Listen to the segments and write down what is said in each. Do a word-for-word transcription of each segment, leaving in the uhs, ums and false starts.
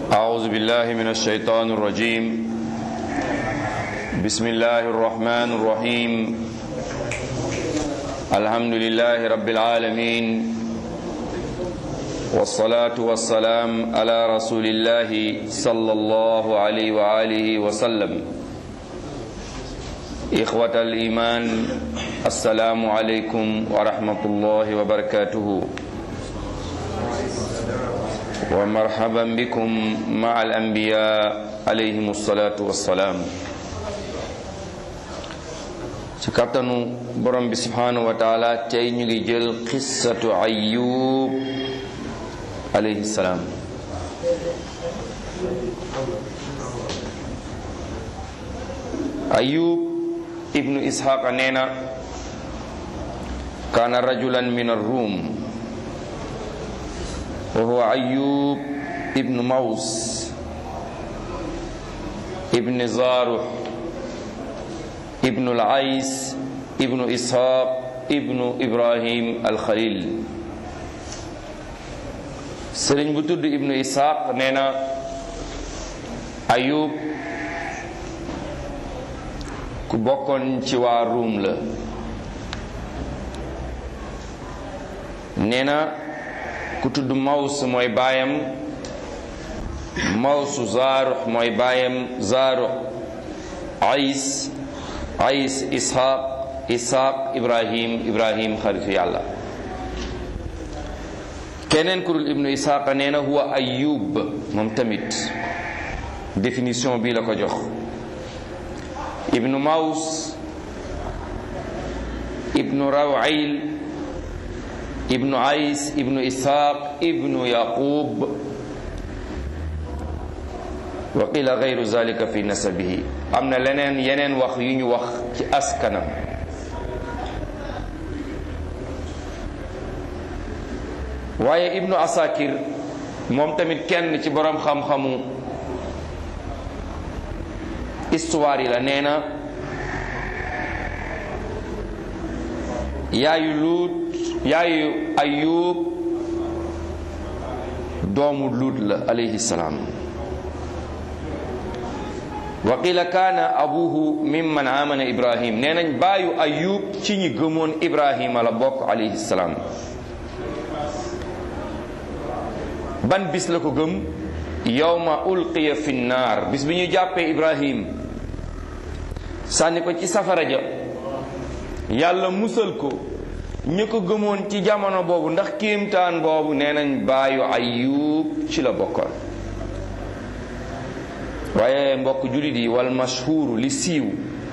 أعوذ بالله من الشيطان الرجيم بسم الله الرحمن الرحيم الحمد لله رب العالمين والصلاة والسلام على رسول الله صلى الله عليه وآله وسلم إخوة الإيمان السلام عليكم ورحمة الله وبركاته ومرحبا بكم مع الأنبياء عليهم الصلاة والسلام ci kàttanu borom bi subhanahu wa taala tey ñu ngi jël qissatu Ayyub alayhi salaam Ayyub ibnu Ishaq nee na kaana rajulan min ar-Rum wa huwa Ayyub ibnu Maws ibnu Zaruh ibnu al-Ays ibnu Ishaq ibnu Ibrahim al-Khalil. sëriñ bu tudd ibnu Ishaq nee na Ayyub ku bokkoon ci waa Ruum la. nee na ku tudd Maws mooy baayam, Maws Zaruh mooy baayam, Zaruh Ays, Ays Ishaq, Ishaq Ibrahim, Ibrahim xaritu yàlla. keneen ku dul ibnu Ishaq nee na huwa Ayyub, moom tamit définition bii la ko jox. ibnu Maws, ibnu Rawayl, ibnu Ays, ibnu Ishaq, ibnu Yaqub, wa qila gayru zalika fi nasabihi. am na leneen yeneen wax yu ñu wax ci askanam. waaye ibnu Asakir moom tamit kenn ci borom xam-xamu histoire yi la. nee na yaayu Luut yaayu Ayyub doomu Luut la alayhi salaam. wa qila kaana abuhu mimman amana Ibrahim. nee nañ baayu Ayyub ci ñi gëmoon Ibrahima la bokk alayhi salaam. ban bis la ko gëm? yawma ulqiya fi nnaar, bis bi ñu jàppee Ibrahim sànni ko ci safara ja, yàlla musal ko. ñu ko gëmoon ci jamono boobu ndax kéemtaan boobu nee nañ baayu Ayyub ci la bokkoon. waaye mbokk jullit yi, wal mashhuuru li siiw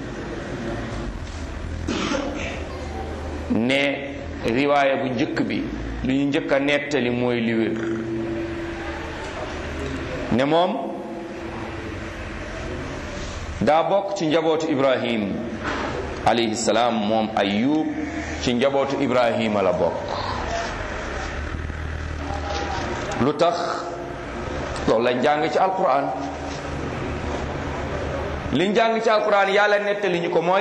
ne riwaaya bu njëkk bi lu ñu njëkk a nettali mooy li wér ne moom daa bokk ci njabootu Ibrahim alayhi salaam. moom Ayyub ci njabootu Ibrahima la bokk. lu tax loolu lañ jàng ci alquran. liñ jàng ci alquran yàlla nettali ñu ko mooy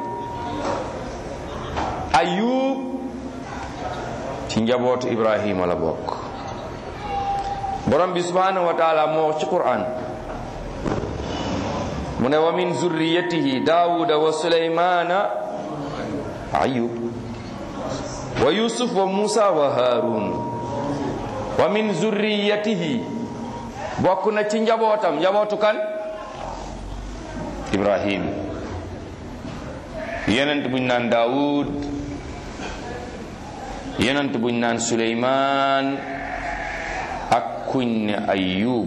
Ayyub ci njabootu Ibrahima la bokk. borom bi subhanahu wa taala moo wax ci quran mu ne wa min zurriyatihi daawuda wa sulaymana Ayyub wa yusuf wa musa wa harun. wa min zurriyatihi bokk na ci njabootam. njabootu kan? Ibrahim. yonent buñ naan Daawud, yonent buñ naan Suleymaan, ak kuñ ne Ayyub,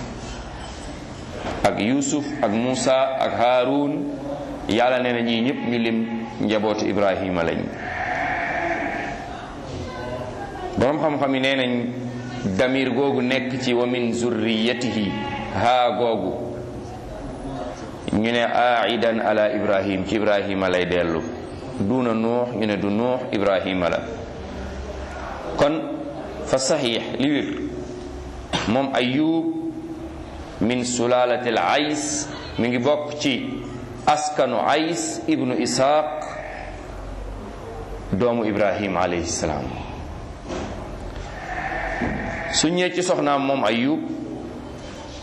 ak Yusuf, ak Musa, ak Harun. yàlla nee na ñii ñëpp ñu lim njabootu Ibrahima lañ. borom xam-xam yi nee nañ damir googu nekk ci wa min zurriyatihi, haa googu ñu ne aidan ala Ibrahim, ci Ibrahima lay dellu. duna Nuux ñu ne du Nuux, Ibrahima la. kon fa saxiix li wér moom Ayyub min sulalatil Ays, mi ngi bokk ci askanu Ays ibnu Ishaq doomu Ibrahim alayhi salaam. su ñëwee ci soxnaam moom Ayyub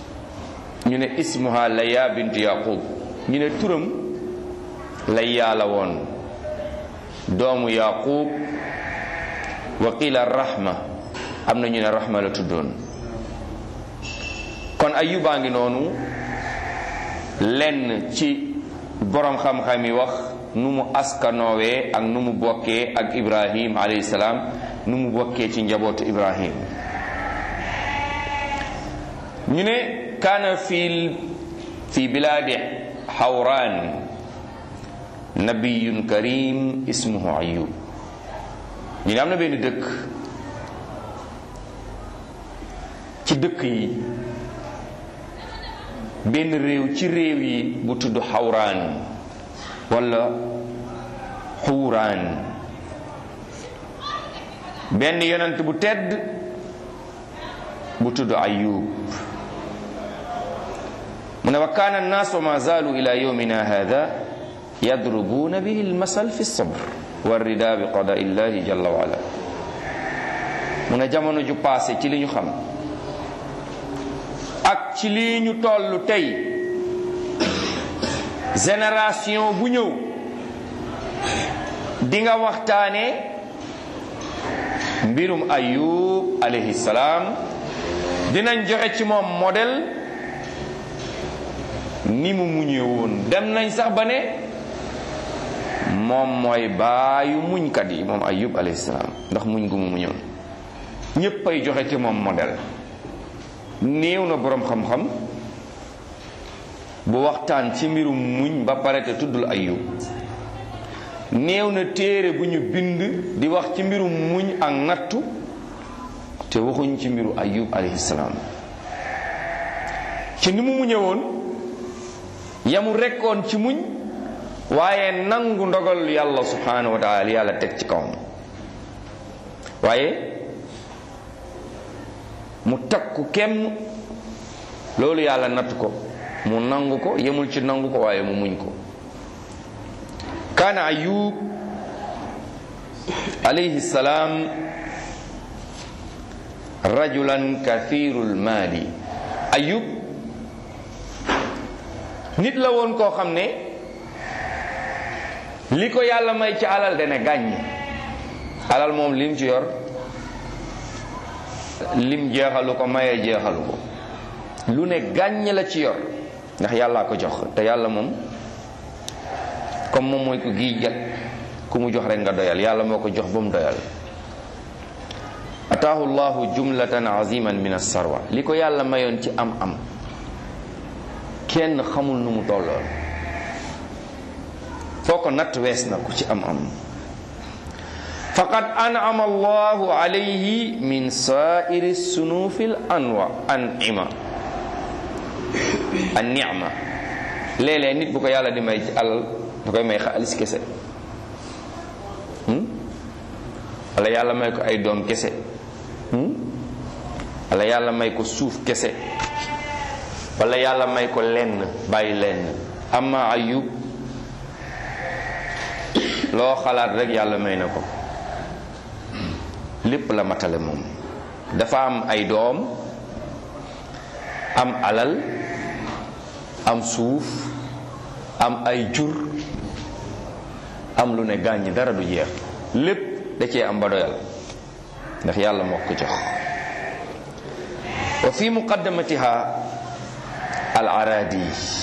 ñu ne ismuha Layya bint Yaqub ñu ne turam Layya la woon doomu Yaqub wa qila Rahma am na ñu ne Rahma la tuddoon. kon Ayyuba ngi noonu lenn ci borom xam-xam yi wax nu mu askanoowee ak nu mu bokkee ak Ibrahim alayhi salaam nu mu bokkee ci njabootu Ibrahim. ñu ne kaana fi fi bilaadi Hawraan nabiyun karim ismuhu Ayyub. ñu ne am na benn dëkk ci dëkk yi benn réew ci réew yi bu tudd Hawraan wala Xuuraan benn yonent bu tedd bu tudd Ayyub. mu ne wa kaana annaas wa ma zaalu ila yawmina hada yadrubuuna bihi almasal fi sabr wa rida bi qadaa illahi jalla wa ala. mu ne jamono ju passé ci li ñu xam ak ci lii ñu tollu tey génération bu ñëw di nga waxtaane mbirum Ayyub alayhi salaam dinañ joxe ci moom modèle ni mu muñee woon. dem nañ sax ba ne moom mooy baayu muñkat yi moom Ayyub alayhi salaam ndax muñ gu mu muñoon. ñépp ay joxe ci moom modèle. néew na boroom xam-xam bu waxtaan ci mbirum muñ ba pare te tuddul Ayyub. néew na téere bu ñu bind di wax ci mbirum muñ ak nattu te waxuñ ci mbiru Ayyub alayhi salaam. ci ni mu muñe woon yamu rekkoon ci muñ waaye nangu ndogal yàlla subhanahu wa taala yàlla teg ci kawam. waaye mu takku kem loolu yàlla natt ko mu nangu ko yemul ci nangu ko waaye mu muñ ko. kaana Ayyub alayhi salaam rajulan kathirul maali. Ayyub nit la woon koo xam ne li ko yàlla may ci alal dana gàññ. alal moom lim ci yor lim jeexalu ko maye jeexalu ko lu ne gàññ la ci yor ndax yàllaa ko jox te yàlla moom comme moom mooy ko gii jat ku mu jox rek nga doyal yàlla moo ko jox ba mu doyal. ataahu llahu jumlatan aziman min as-sarwa li ko yàlla mayoon ci am am kenn xamul nu mu tolloon foo ko natt wees na ko ci am am. faqad an'ama allahu alayhi min sa'iri sunufil anwa an'ima an ni'ma. léeg-léeg nit bu ko yàlla di may ci alal da koy may xaalis kese wala yàlla may ko ay doom kese wala yàlla may ko suuf kese wala yàlla may ko lenn bàyyi lenn. amma Ayyub loo xalaat rek yàlla may na ko lépp la matale moom. dafa am ay doom am alal am suuf am ay jur am lu ne gàññi dara du jeex lépp da cee am ba doyal ndax yàlla moo ko jox. wa fi muqaddamatiha al aradi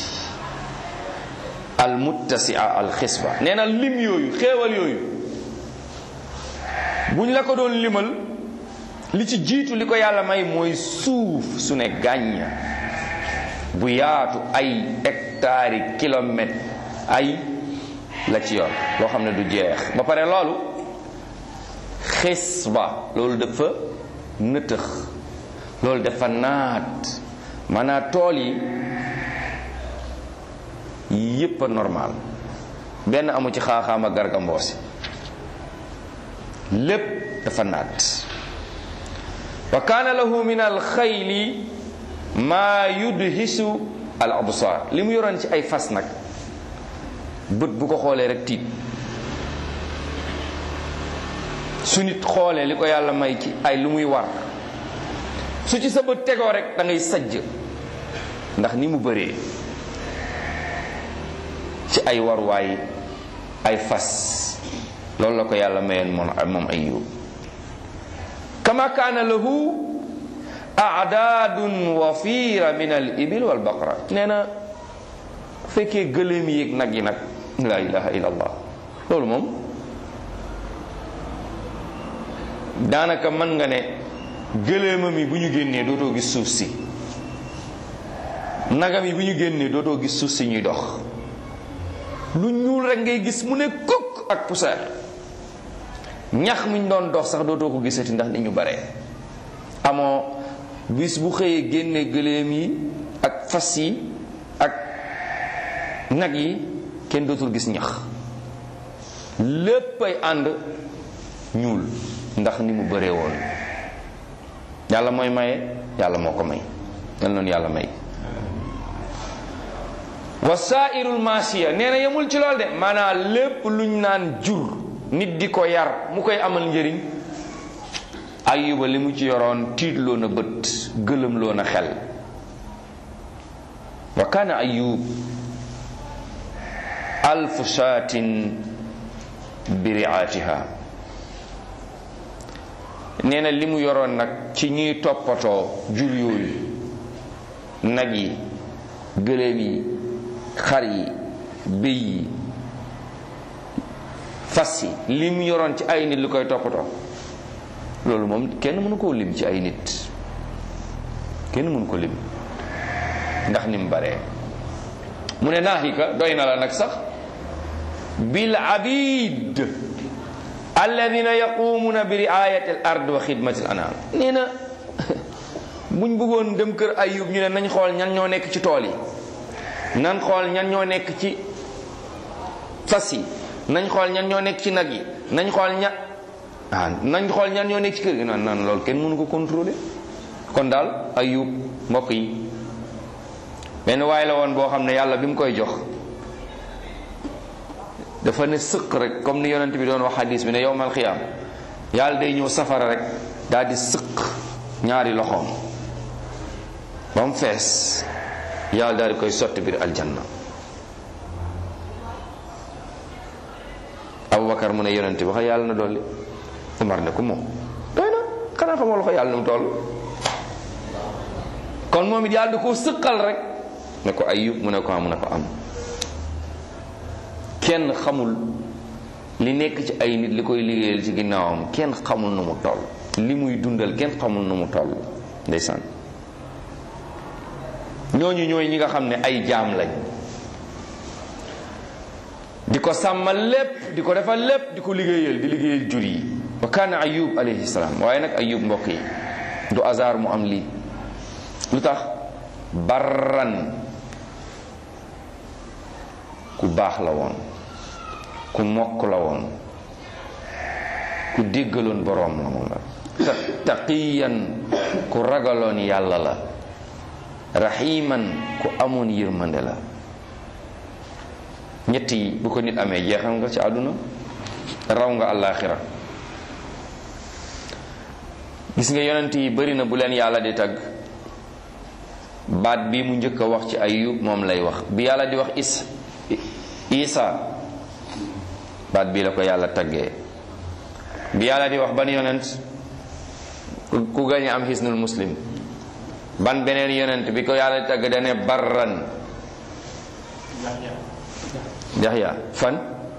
al muttasia al xisba. nee na lim yooyu xéewal yooyu buñ la ko doon limal li ci jiitu li ko yàlla may mooy suuf su ne gàññ bu yaatu ay hectares yi kilomètres ay la ci yor loo xam ne du jeex. ba pare loolu xisba loolu dafa nëtëx loolu dafa naat maanaam tool yi yépp a normal benn amu ci xaaxaam ak garga mboosi lépp dafa naat. wa kaana lahu min al xayli maa yudhisu al absar. li mu yoroon ci ay fas nag bët bu ko xoolee rek tiit. su nit xoolee li ko yàlla may ci ay lu muy war su ci sa bët tegoo rek da ngay sajj ndax ni mu bëree ci ay warwaay ay fas loolu la ko yàlla mayoon moom moom Ayyub kama kaana lahu a'daadun wafiira min al ibil wal baqara nee na fekkee gëléem yi nag yi nag la ilaha illa allah loolu moom daanaka mën nga ne gëléemam yi bu ñu génnee dootoo gis suuf si nagam yi bu ñu génnee dootoo gis suuf si ñuy dox lu ñuul rek ngay gis mu ne kukk ak poussière ñax mi ñu doon dox sax dootoo ko gisati ndax ni ñu bare amoo bis bu xëyee génne gëléem yi ak fas yi ak nag yi kenn dootul gis ñax léppay ànd ñuul ndax ni mu bëree woon yàlla mooy maye yàlla moo ko may yal noonu yàlla may wasaa'irul maasiya nee na yemul ci lool de maanaam lépp luñ naan jur nit di ko yar mu koy amal njëriñ Ayyuba li mu ci yoroon tiitloo na bët gëlëmloo na xel wa kaana Ayyub alfu shaatin bi ri'aatiha nee na li mu yoroon nag ci ñuy toppatoo jur yooyu nag yi gëléem yi xar yi béy yi fas yi li mu yoroon ci ay nit lu koy toppatoo loolu moom kenn mënu koo lim ci ay nit kenn mënu ko lim ndax ni mu baree mu ne naahika doy na la nag sax bil abid alladina yaqumuna bi riayati al ard wa xidmati al anam nee na buñ bëggoon dem kër Ayyub ñu ne nañ xool ñan ñoo nekk ci tool yi nañ xool ñan ñoo nekk ci fas yi nañ xool ñan ñoo nekk ci nag yi nañ xool ña ah nañ xool ñan ñoo nekk ci kër gi naan naan loolu kenn mënu ko contrôler kon daal Ayyub mbokk yi benn waay la woon boo xam ne yàlla bi mu koy jox dafa ne sëq rek comme ni yonent bi doon wax hadis bi ne yowmal xiyaam yàlla day ñëw safara rek daal di sëq ñaari loxoom ba mu fees yàlla daal di koy sotti biir aljanna Abubakar mu ne yonent bi wax yàlla na dolli Umar ne ko moom doy na xanaa xamoo loxo yàlla nu mu toll kon moom it yàlla da koo sëqal rek ne ko Ayyub mu ne ko am mu ne ko am kenn xamul li nekk ci ay nit li koy liggéeyal ci ginnaawam kenn xamul nu mu toll li muy dundal kenn xamul nu mu toll ndeysaan ñooñu ñooy ñi nga xam ne ay jaam lañ di ko sàmmal lépp di ko defal lépp di ko liggéeyal di liggéeyal jur yi wa kaana Ayyub alayhi salaam waaye nag Ayyub mbokk yi du hasard mu am lii lu tax barran ku baax la woon ku mokk la woon ku déggaloon boroom la moom la taqiyan ku ragaloon yàlla la rahiman ku amoon yërmande la ñett yi bu ko nit amee jeexal nga ci àdduna raw nga àllaaxira gis nga yonent yi bari na bu leen yàlla di tagg baat bi mu njëkk a wax ci Ayyub moom lay wax bi yàlla di wax is Isa baat bii la ko yàlla taggee bi yàlla di wax ban yonent ku gañe am xisnul muslim ban beneen yonent bi ko yàlla di tagg dane barran Yaxya fan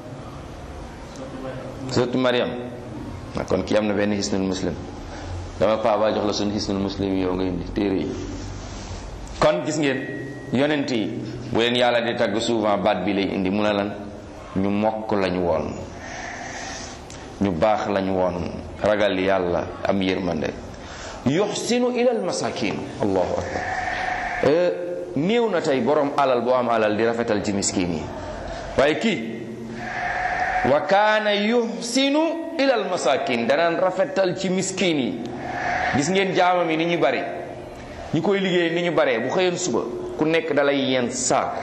surtout Mariam kon kii am na benn xisnul muslim dama paaba jox la suñu xisnul muslim yow nga indi téere yi kon gis ngeen yonent yi bu leen yàlla di tagg souvent baat bi lay indi mu ne lan ñu mokk lañu woon ñu baax lañu woon ragal yàlla am yërmande yuxsinu ila al masakin allahu akbar néew na tey borom alal boo am alal di rafetal ci miskin yi waaye kii wa kaana yuxsinu ila al masakin danaan rafetal ci miskin yi gis ngeen jaamam yi ni ñu bari ñi koy liggéey ni ñu baree bu xëyoon suba ku nekk dalay yenn saako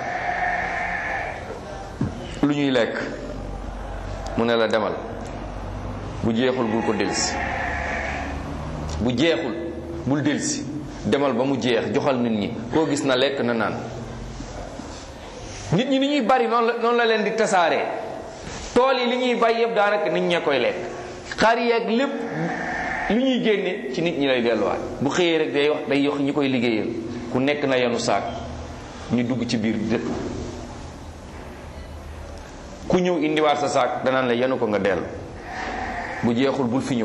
lu ñuy lekk mu ne la demal bu jeexul bul ko delsi bu jeexul bul delsi demal ba mu jeex joxal nit ñi, koo gis na lekk na naan. nit ñi ni ñuy bari noonu la noonu la leen di tasaaree. tool yi li ñuy bay yëpp daanaka nit ñee koy lekk, xar yeeg lépp li ñuy génne ci nit ñi lay delluwaat. bu xëyee rek day wax day yox ñi koy liggéeyal, ku nekk na yenu saak ñu dugg ci biir dëkk. ku ñëw indiwaat sa saak danaan la yenu ko nga dellu, bu jeexul bul fi ñëw.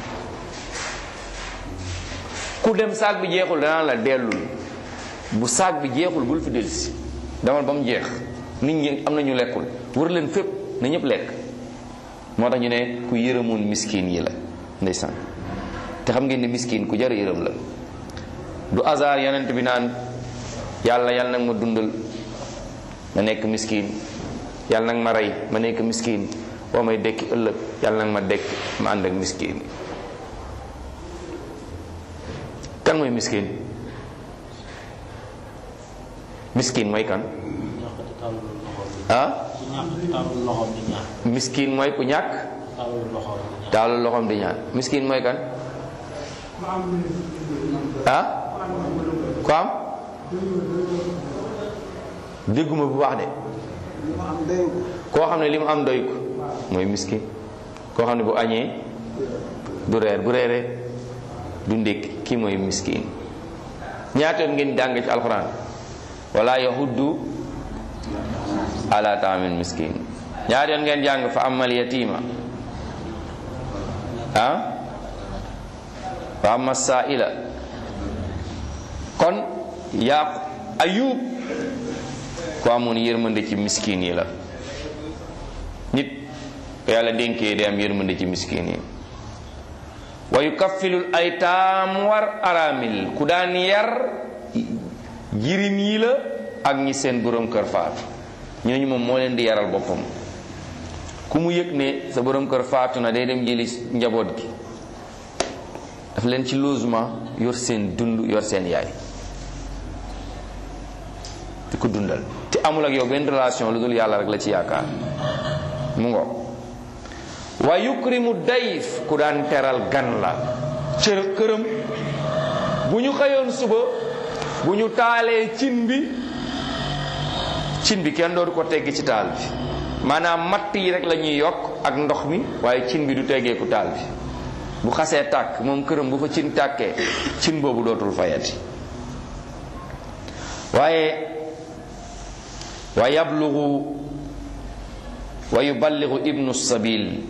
ku dem saak bi jeexul danaan la dellul, bu saak bi jeexul bul fi dellusi, demal ba mu jeex. nit ñi am na ñu lekkul, wër leen fépp na ñëpp lekk. moo tax ñu ne ku yërëmoon miskin yi la ndeysaan. te xam ngeen ne miskin ku jar yërëm la. du hasard yonent bi naan yàlla yàlla nag ma dundal ma nekk miskin, yàlla nag ma rey ma nekk miskin, boo may dekki ëllëg yàlla nag ma dekk ma ànd ak miskin. kan mooy miskin? miskin mooy kan? ah miskin mooy ku ñàkk taalul loxoom di ñaan. miskin mooy kan? ah ku am dégguma bu baax de. koo xam ne li mu am doy ko mooy miskin. koo xam ne bu añee du reer, bu reeree du ndékki, kii mooy miskin. ñaata yoon ngeen jàng ci alxuraan wala yahuddu ala taamil miskin? ñaata yoon ngeen jàng fa amal yatima ah fa amma saa'ila? kon yaa ayub ko amoon yërmande ci miskin yi la. nit yàlla dénkee day am yërmande ci miskin yi. wa yukaffilul aytaam war aramil, ku daan yar jirim yi la ak ñi seen borom kër faatu. ñooñu moom moo leen di yaral boppam. ku mu yëg ne sa borom kër faatu na day dem jëli njaboot gi, daf leen ci logement, yor seen dund, yor seen yaay di ko dundal, te amul ak yow benn relation lu dul yàlla rek la ci yaakaar. mu ngo wa yukrimu dayif, ku daan teral gan la. cër këram bu ñu xëyoon suba, bu ñu taalee cin bi cin bi kenn dootu ko teggi ci taal bi, maanaam matt yi rek la ñuy yokk ak ndox mi, waaye cin bi du teggeeku taal bi. bu xasee tàkk moom këram bu fa cin tàkkee, cin boobu dootul fayati. waaye wa yablugu wa yuballigu ibnu sabil,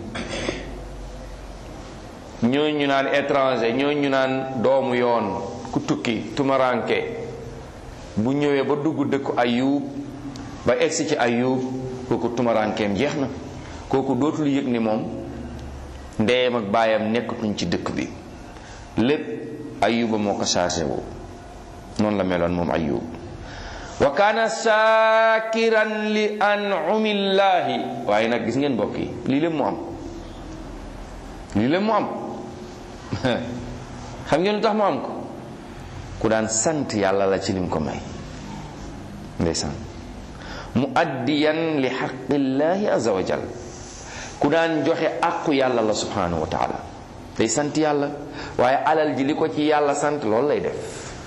ñooñu ñu naan étranger, ñooñu ñu naan doomu yoon, ku tukki tumaranke, bu ñëwee ba dugg dëkku Ayub ba egsi ci Ayub, kooku tumarankeem jeex na. kooku dootul yëg ni moom ndeyam ak baayam nekkatuñ ci dëkk bi. lépp Ayuba moo ko chargé wu. noonu la meloon moom Ayub. wa kaana shaakiran li an'umillaahi. waaye nag gis ngeen mbokk yi, lii lépp mu am lii lépp mu am xam ngeen lu tax mu am ko? ku daan sant yàlla la ci lim ko may. ndeysaan. mu addiyan li xaqillaahi azza wa jal, ku daan joxe àqu yàlla la subhanahu wa taala. day sant yàlla, waaye alal ji li ko ci yàlla sant loolu lay def.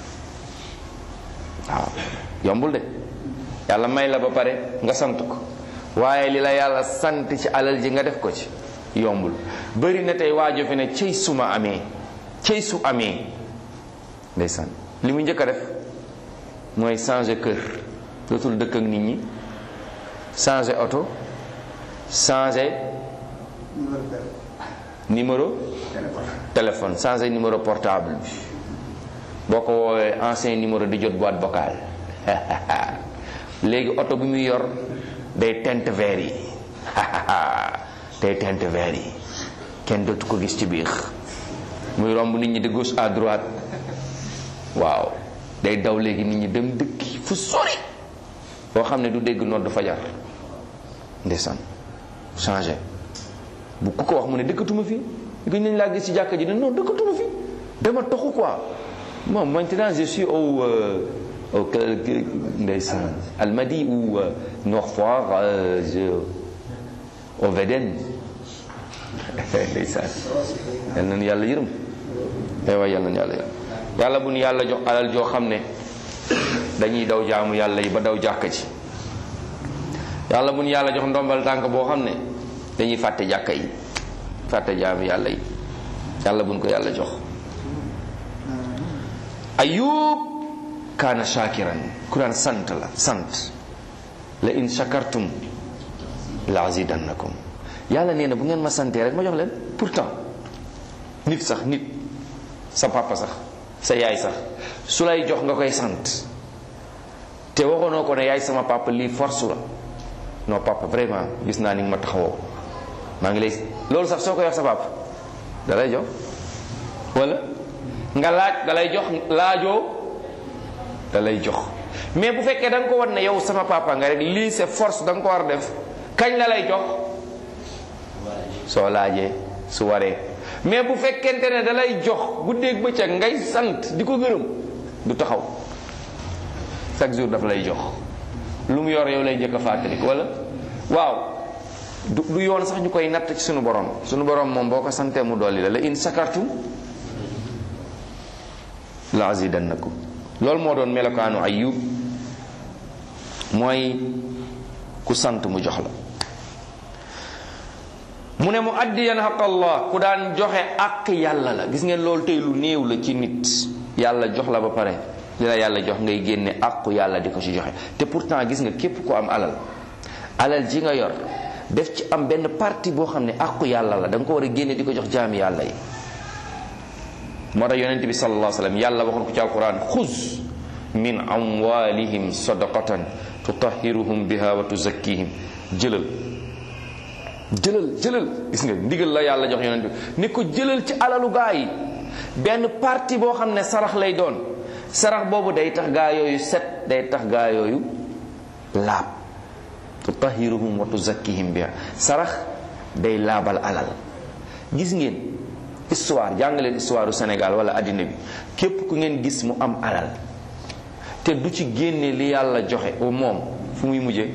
waaw yombul de, yàlla may la ba pare nga sant ko, waaye li la yàlla sant ci alal ji nga def ko ci yombul. bëri na tey waajo fi ne cëy suma amee, cëy su amee. ndeysaan. li mu njëkk a def mooy changer kër, dootul dëkk ak nit ñi, changer oto, changer numéro téléphone, changer numéro portable bi. boo ko woowee ancien numéro di jot boîte vocale. léegi oto bi muy yor day teinte vert yi day teinte vert yi, kenn dootu ko gis ci biir. muy romb nit ñi de gauche à droite. waaw day daw léegi nit ñi dem dëkki fu sori boo xam ne du dégg nodd fajar. ndeysaan. changé. bu ku ko wax mu ne dëkkatuma fi, gën nañ laa gis ci jàkka ji ne non dëkkatuma fi, dama toxu quoi. Bon, maintenant je suis au, euh, au ndeysaan Almadi ou euh, Nord Foire, euh, je, au Védène. ndeysaan. yal na yàlla yërëm. aywa yal na yàlla yërëm. yàlla bu ñu yàlla jox alal joo xam ne dañuy daw jaamu yàlla yi ba daw jàkka ji. yàlla bu ñu yàlla jox ndombal tànk boo xam ne dañuy fàtte jàkka yi fàtte jaamu yàlla yi yàlla bu ñu ko yàlla jox. Ayub kaana shakiran ku daan sant la sant la in shakartum la azidannakum yàlla nee na bu ngeen ma santee rek ma jox leen. pourtant nit sax nit sa papa sax sa yaay sax su lay jox nga koy sant te waxoonoo ko ne yaay sama papa lii force la non papa vraiment gis naa ni nga ma taxawoo maa ngi lay loolu sax soo koy wax sa papa da lay jox wala nga laaj da lay jox laajoo da lay jox. mais bu fekkee da nga ko war ne yow sama papa nga rek lii c'est force da nga ko war a def kañ la lay jox soo laajee su waree. mais bu fekkente ne da lay jox guddeeg bëccëg ngay sant di ko gërëm du taxaw chaque jour daf lay jox lu mu yor yow lay njëkk a fàttali wala waaw du du yoon sax ñu koy natt ci sunu borom sunu borom moom boo ko santee mu dolli la la in sakartum la azidannakum. loolu moo doon melokaanu Ayub mooy ku sant mu jox la. mu ne mu addiyan xaqallah ku daan joxe àq yàlla la. gis ngeen loolu tey lu néew la ci nit yàlla jox la ba pare li la yàlla jox ngay génne àqu yàlla di ko ci joxe. te pourtant gis nga képp ku am alal alal ji nga yor def ci am benn partie boo xam ne àqu yàlla la da nga ko war a génne di ko jox jaami yàlla yi. moo tax yonent bi sallallahu alayhi wa sallam yàlla waxoon ko ci alquran xuz min amwalihim sadaqatan tutahhiruhum biha wa tuzakkihim jëlal jëlal jëlal gis nga ndigal la yàlla jox yonent bi ni ko jëlal ci alalu gaa yi benn partie boo xam ne sarax lay doon sarax boobu day tax gaa yooyu set day tax gaa yooyu laab tutahhiruhum wa tuzakkihim biha sarax day laabal alal. gis ngeen histoire jàngaleen histoire du Sénégal wala addina bi képp ku ngeen gis mu am alal te du ci génne li yàlla joxe au moom fu muy mujjee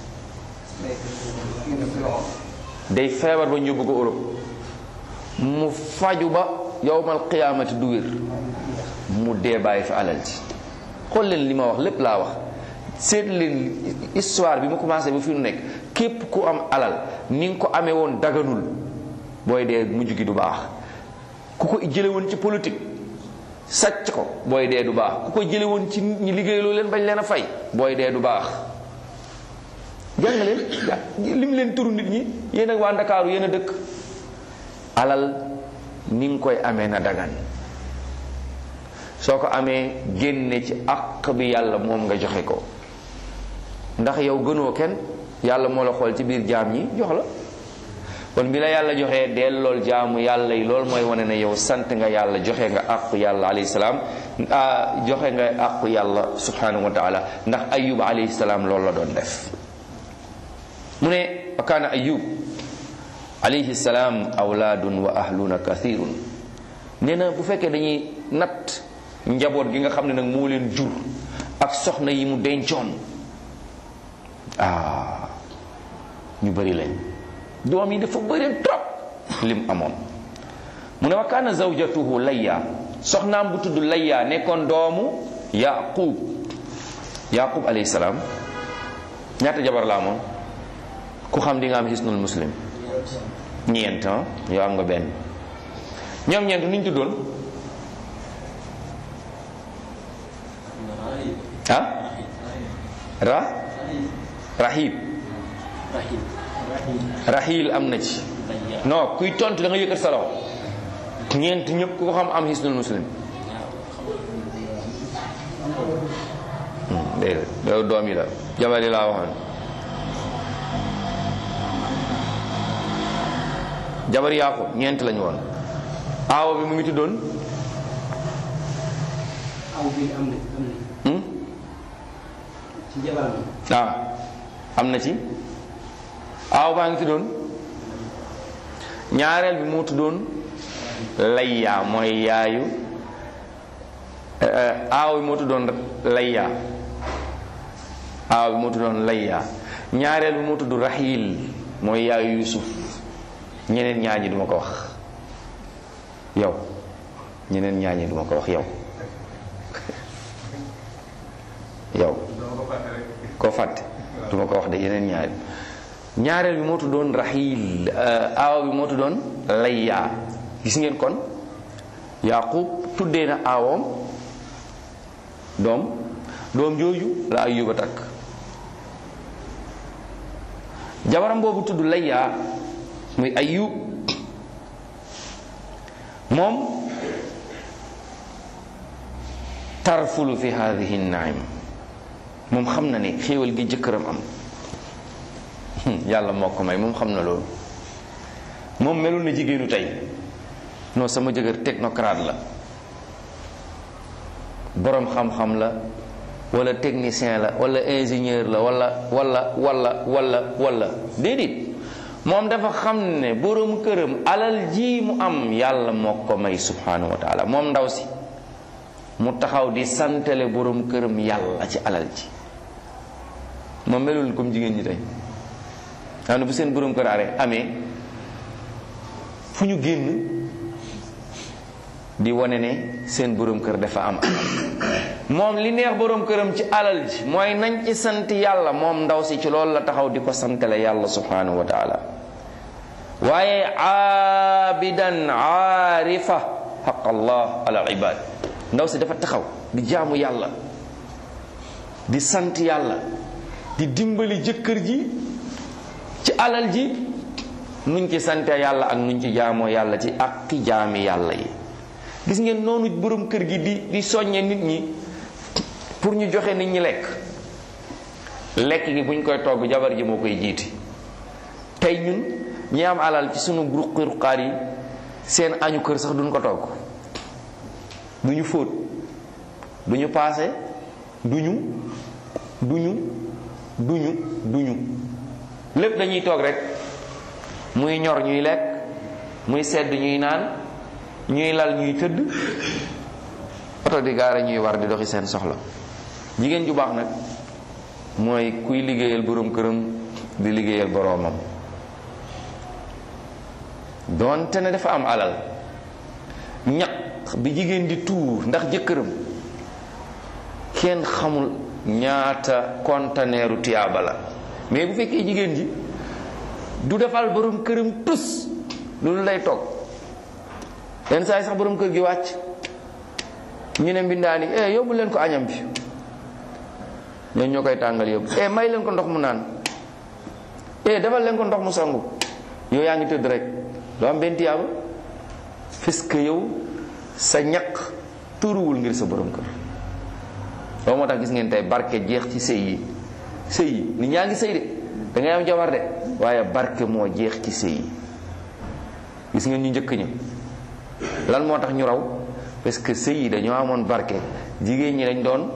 day feebar ba ñu yóbbu ko Europe mu faju ba yowmal qiyaamati du wér mu dee bàyyi fi alal ji. xool leen li ma wax lépp laa wax seet leen histoire bi mu commencé ba fi nu nekk képp ku am alal ni nga ko amee woon daganul booy dee mujj gi du baax. ku ko jële woon ci politique sàcc ko booy dee du baax ku ko jële woon ci ñi liggéeyloo leen bañ leen a fay booy dee du baax. jàng leen lim leen turu nit ñi yéen ak waa Ndakaaru yéen a dëkk alal ni nga koy amee na dagan soo ko amee génne ci àq bi yàlla moom nga joxe ko ndax yow gënoo kenn yàlla moo la xool ci biir jaam ñi jox la. kon bi la yàlla joxee dellool jaamu yàlla yi loolu mooy wane ne yow sant nga yàlla joxe nga àqu yàlla alayhi salaam joxe nga àqu yàlla subhanahu wa taala ndax ayub alayhi salaam loolu la doon def. mu ne wa kaana ayub alayhi salaam awlaadun wa ahluna kathirun nee na bu fekkee dañuy natt njaboot gi nga xam ne nag moo leen jur ak soxna yi mu dencoon ah ñu bari lañ. doom yi dafa bëri trop lim amoon. mu ne wa kaana zawjatuhu layya soxnaam bu tudd layya nekkoon doomu yaqub yaqub alayhi salaam ñaata jabar la amoon ku xam di nga am hisnul muslim ñeent yow am nga benn ñoom ñeent nuñ tuddoon ah ra rahib rahil am na ci non kuy tontu da nga yëkkat sa loxo ñeent ñëpp ku ko xam am hisnul muslim déedéet yow doom yi la jabar yi laa waxoon jabar Yaaqub ñeent lañu woon aawo bi mu ngi tuddoon ah am na ci aaw baa ngi tuddoon ñaareel bi moo tuddoon layya mooy yaayu aaw bi moo tuddoon layya aaw bi moo tuddoon layya ñaareel bi moo tudd rahil mooy yaayu yusuf ñeneen ñaar ñi duma ko wax yow ñeneen ñaar ñi duma ko wax yow yow koo fàtte du ma ko wax de yeneen ñaari ñaareel bi moo tuddoon Raxiil aawa bi moo tuddoon Layya. gis ngeen kon Yaqub tuddee na aawoom doom doom jooju la Ayyuba takk. jabaram boobu tudd Layya muy Ayyub moom tarfulu fi hadihi naim moom xam na ne xéewal gi jëkkëram am yàlla moo ko may moom xam na loolu. moom melul na jigéenu tey non sama jëkkër technocrate la, boroom xam-xam la, wala technicien la, wala ingénieur la, wala wala wala wala wala déedéet. moom dafa xam ne boroom këram alal ji mu am yàlla moo ko may subhanahu wa taala. moom ndaw si mu taxaw di santale boroom këram yàlla ci alal ji. moom melul comme jigéen ñi tey xam ne bu seen boroom kër are amee fu ñu génn di wane ne seen boroom kër dafa am alal. moom li neex boroom këram ci alal ji mooy nañ ci sant yàlla. moom ndaw si ci loolu la taxaw di ko santale yàlla subhanahu wa taala. waaye aabidan aarifa xaq allah ala ibad. ndaw si dafa taxaw di jaamu yàlla, di sant yàlla, di dimbali jëkkër ji ci alal ji nuñ ci sante yàlla ak nuñ ci jaamoo yàlla ci ak ki jaami yàlla yi. gis ngeen noonu borom kër gi di di soññe nit ñi pour ñu joxe nit ñi lekk. lekk gi buñ koy togg jabar ji moo koy jiiti. tey ñun ñi am alal ci sunu ruqi ruqaar yi seen añu kër sax duñ ko togg, duñu fóot, duñu paase, duñu duñu duñu duñu lépp dañuy toog rek muy ñor ñuy lekk, muy sedd ñuy naan, ñuy lal ñuy tëdd, oto di gaare ñuy war di doxi seen soxla. jigéen ju baax nag mooy kuy liggéeyal boroom këram di liggéeyal boroomam. doonte ne dafa am alal, ñaq bi jigéen di tuur ndax jëkkëram kenn xamul ñaata conteneeru tiyaaba la. mais bu fekkee jigéen ji du defal boroom këram tus loolu lay toog. yenn saa yi sax boroom kër gi wàcc ñu ne mbindaani eh yóbbu leen ko añam bi, ñooñu ñoo koy tàngal yóbbu. eh may leen ko ndox mu naan, eh defal leen ko ndox mu sangu. yow yaa ngi tëdd rek doo am benn tiyaaba parce que yow sa ñaq turuwul ngir sa boroom kër. loolu moo tax gis ngeen tey barke jeex ci sëy yi. sëy yi nit ñaa ngi sëy de da ngay am jabar de waaye barke moo jeex ci sëy yi. gis ngeen ñu njëkk ñi lan moo tax ñu raw parce que sëy yi dañoo amoon barke. jigéen ñi dañ doon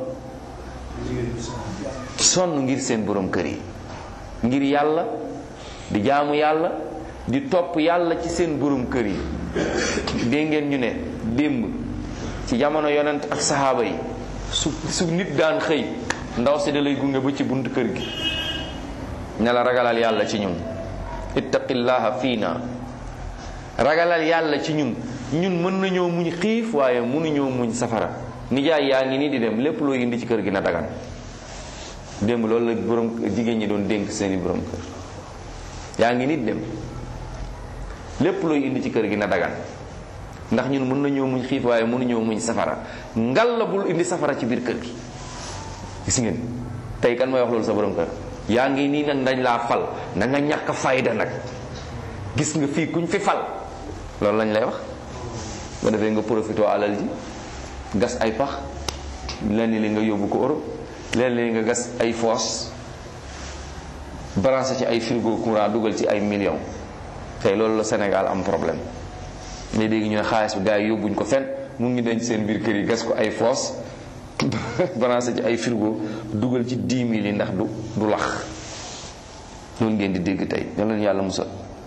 sonn ngir seen boroom kër yi, ngir yàlla, di jaamu yàlla, di topp yàlla ci seen boroom kër yi. dégg ngeen ñu ne démb ci jamono yonent ak saxaaba yi su su nit daan xëy ndaw si da lay gunge ba ci buntu kër gi ne la ragalal yàlla ci ñun, ittaqillaha fiina, ragalal yàlla ci ñun. ñun mën nañoo muñ xiif waaye mënuñoo muñ safara. nijaay yaa ngi nii di dem, lépp loo indi ci kër gi na dagan. démb loolu la borom jigéen ñi doon dénk seeni borom kër. yaa ngi nii di dem, lépp looy indi ci kër gi na dagan, ndax ñun mën nañoo muñ xiif waaye mënuñoo muñ safara. ngal la bul indi safara ci biir kër gi. gis ngeen tey kan mooy wax loolu sa borom kër? yaa ngi nii nag dañ laa fal na nga ñàkk fayda nag, gis nga fii kuñ fi fal loolu lañ lay wax. ba defee nga profité alal ji gas ay pax, lenn li nga yóbbu ko Europe, lenn li nga gas ay fosse branché ci ay frigo courant dugal ci ay millions. tey loolu la Sénégal am problème. léegi dégg ñu ne xaalis bi gars yi yóbbuñ ko fenn, mu ngi denc seen biir kër yi gas ko ay fosse branché ci ay frigo dugal ci dix mille yi ndax du du lax. loolu ngeen di dégg tey yal na yàlla musal.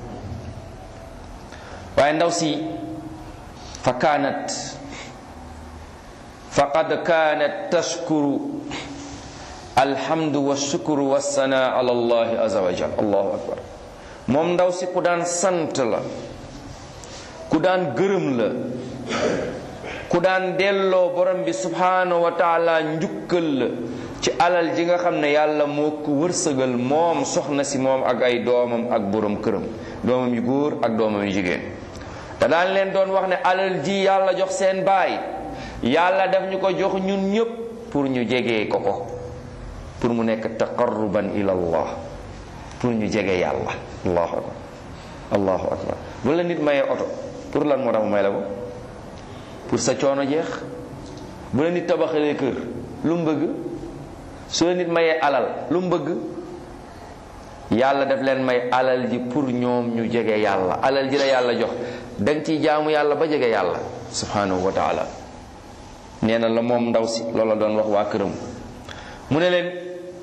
waaye ndaw si fa kaanat faqad kaanat tashkuru alhamdu wa shukru wa sanaa ala allahi azza wa jal. allahu akbar. moom ndaw si ku daan sant la, ku daan gërëm la, ku daan delloo borom bi subhanahu wa taala njukkal la ci alal ji nga xam ne yàlla moo ko wërsëgal moom soxna si moom ak ay doomam ak borom këram, doomam yu góor ak doomam yu jigéen. te daan leen doon wax ne alal ji yàlla jox seen baay yàlla daf ñu ko jox ñun ñëpp pour ñu jegee ko ko, pour mu nekk taqarruban ila allah, pour ñu jege yàlla. allahu akbar allahu akbar. bu la nit mayee oto pour lan moo tax mu may la ko? pour sa coono jeex. bu la nit tabaxalee kër lu mu bëgg? su la nit mayee alal lu mu bëgg? yàlla daf leen may alal ji pour ñoom ñu jege yàlla. alal ji la yàlla jox danga ciy jaamu yàlla ba jege yàlla subhanahu wa taala. nee na la moom ndaw si loola doon wax waa këram, mu ne leen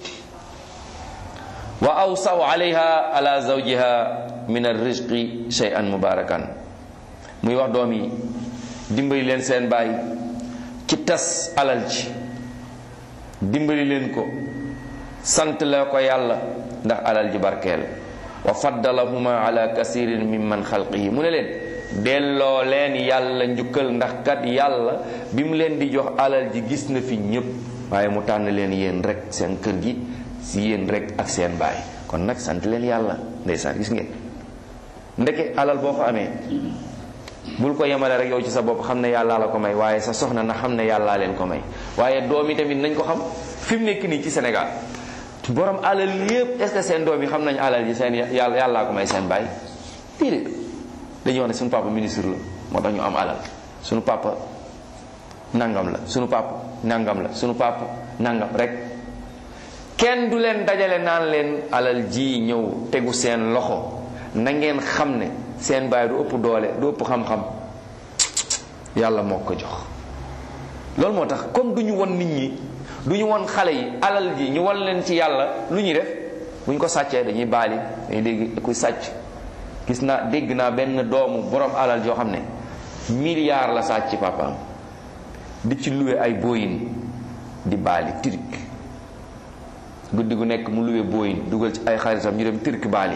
wa awsaw alayha ala zawjiha min ar-rizqi shay'an mubarakan. muy wax doom yi dimbali leen seen baay ci tas alal ji, dimbali leen ko, sant la ko yàlla ndax alal ji barkeel. wa faddalahuma ala kasirin mimman xalqihi. mu ne leen delloo leen yàlla njukkal ndax kat yàlla bi mu leen di jox alal ji gis na fi ñépp, waaye mu tànn leen yéen rek seen kër gi, si yéen rek ak seen baay. kon nag sant leen yàlla. ndeysaan gis ngeen ndeke alal boo ko amee bul ko yemale rek yow ci sa bopp xam ne yàllaa la ko may, waaye sa soxna na xam ne yàllaa leen ko may. waaye doom yi tamit nañ ko xam. fi mu nekk nii ci Sénégal borom alal yépp est-ce que seen doom yi xam nañ alal ji seen yàlla yàllaa ko may seen baay? déedéet. dañuy wax ne suñu papa ministre la moo tax ñu am alal, suñu papa nangam la, suñu papa nangam la, suñu papa nangam rek. kenn du leen dajale naan leen alal ji ñëw tegu seen loxo na ngeen xam ne seen baay du ëpp doole, du ëpp xam-xam, yàlla moo ko jox. loolu moo tax comme du ñu won nit ñi, du ñu won xale yi alal ji, ñu won leen ci yàlla, lu ñuy def bu ñu ko sàccee dañuy baali. dañuy dégg kuy sàcc. gis naa dégg naa benn doomu borom alal joo xam ne milliard la sàcc ci papaam, di ci luwe ay booyin di baali tirik. guddi gu nekk mu luwe booyin dugal ci ay xaritam ñu dem tirik baali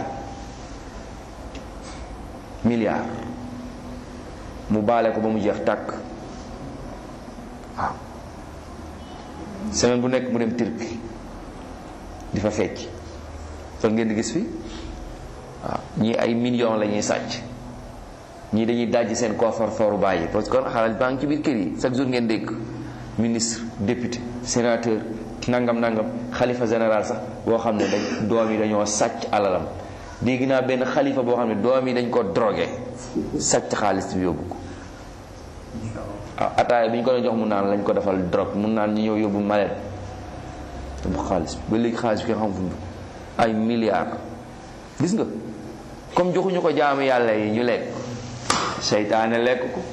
milliard, mu baale ko ba mu jeex tàkk. waaw semaine bu nekk mu dem tirik di fa fecc. loolu ngeen di gis fi. waaw ñii ay millions la ñuy sàcc, ñii dañuy dajji seen coffre-fort bàyyi, parce que xalal baa ngi ci biir kër yi. chaque jour ngeen dégg ministre, député, sénateur, nangam nangam, xalifa général sax boo xam ne dañ doom yi dañoo sàcc alalam. dégg naa benn xalifa boo xam ne doom yi dañ ko drogué, sàcc xaalis bi yóbbu ko. ah ataaya bi ñu ko doon jox mu naan lañ ko defal drogue, mu naan ñu ñëw yóbbu malet bu xaalis bi ba léegi xaalis bi nga xam fu mu ay milliards. gis nga comme joxuñu ko jaamu yàlla yi ñu lekk, seytaane lekk ko.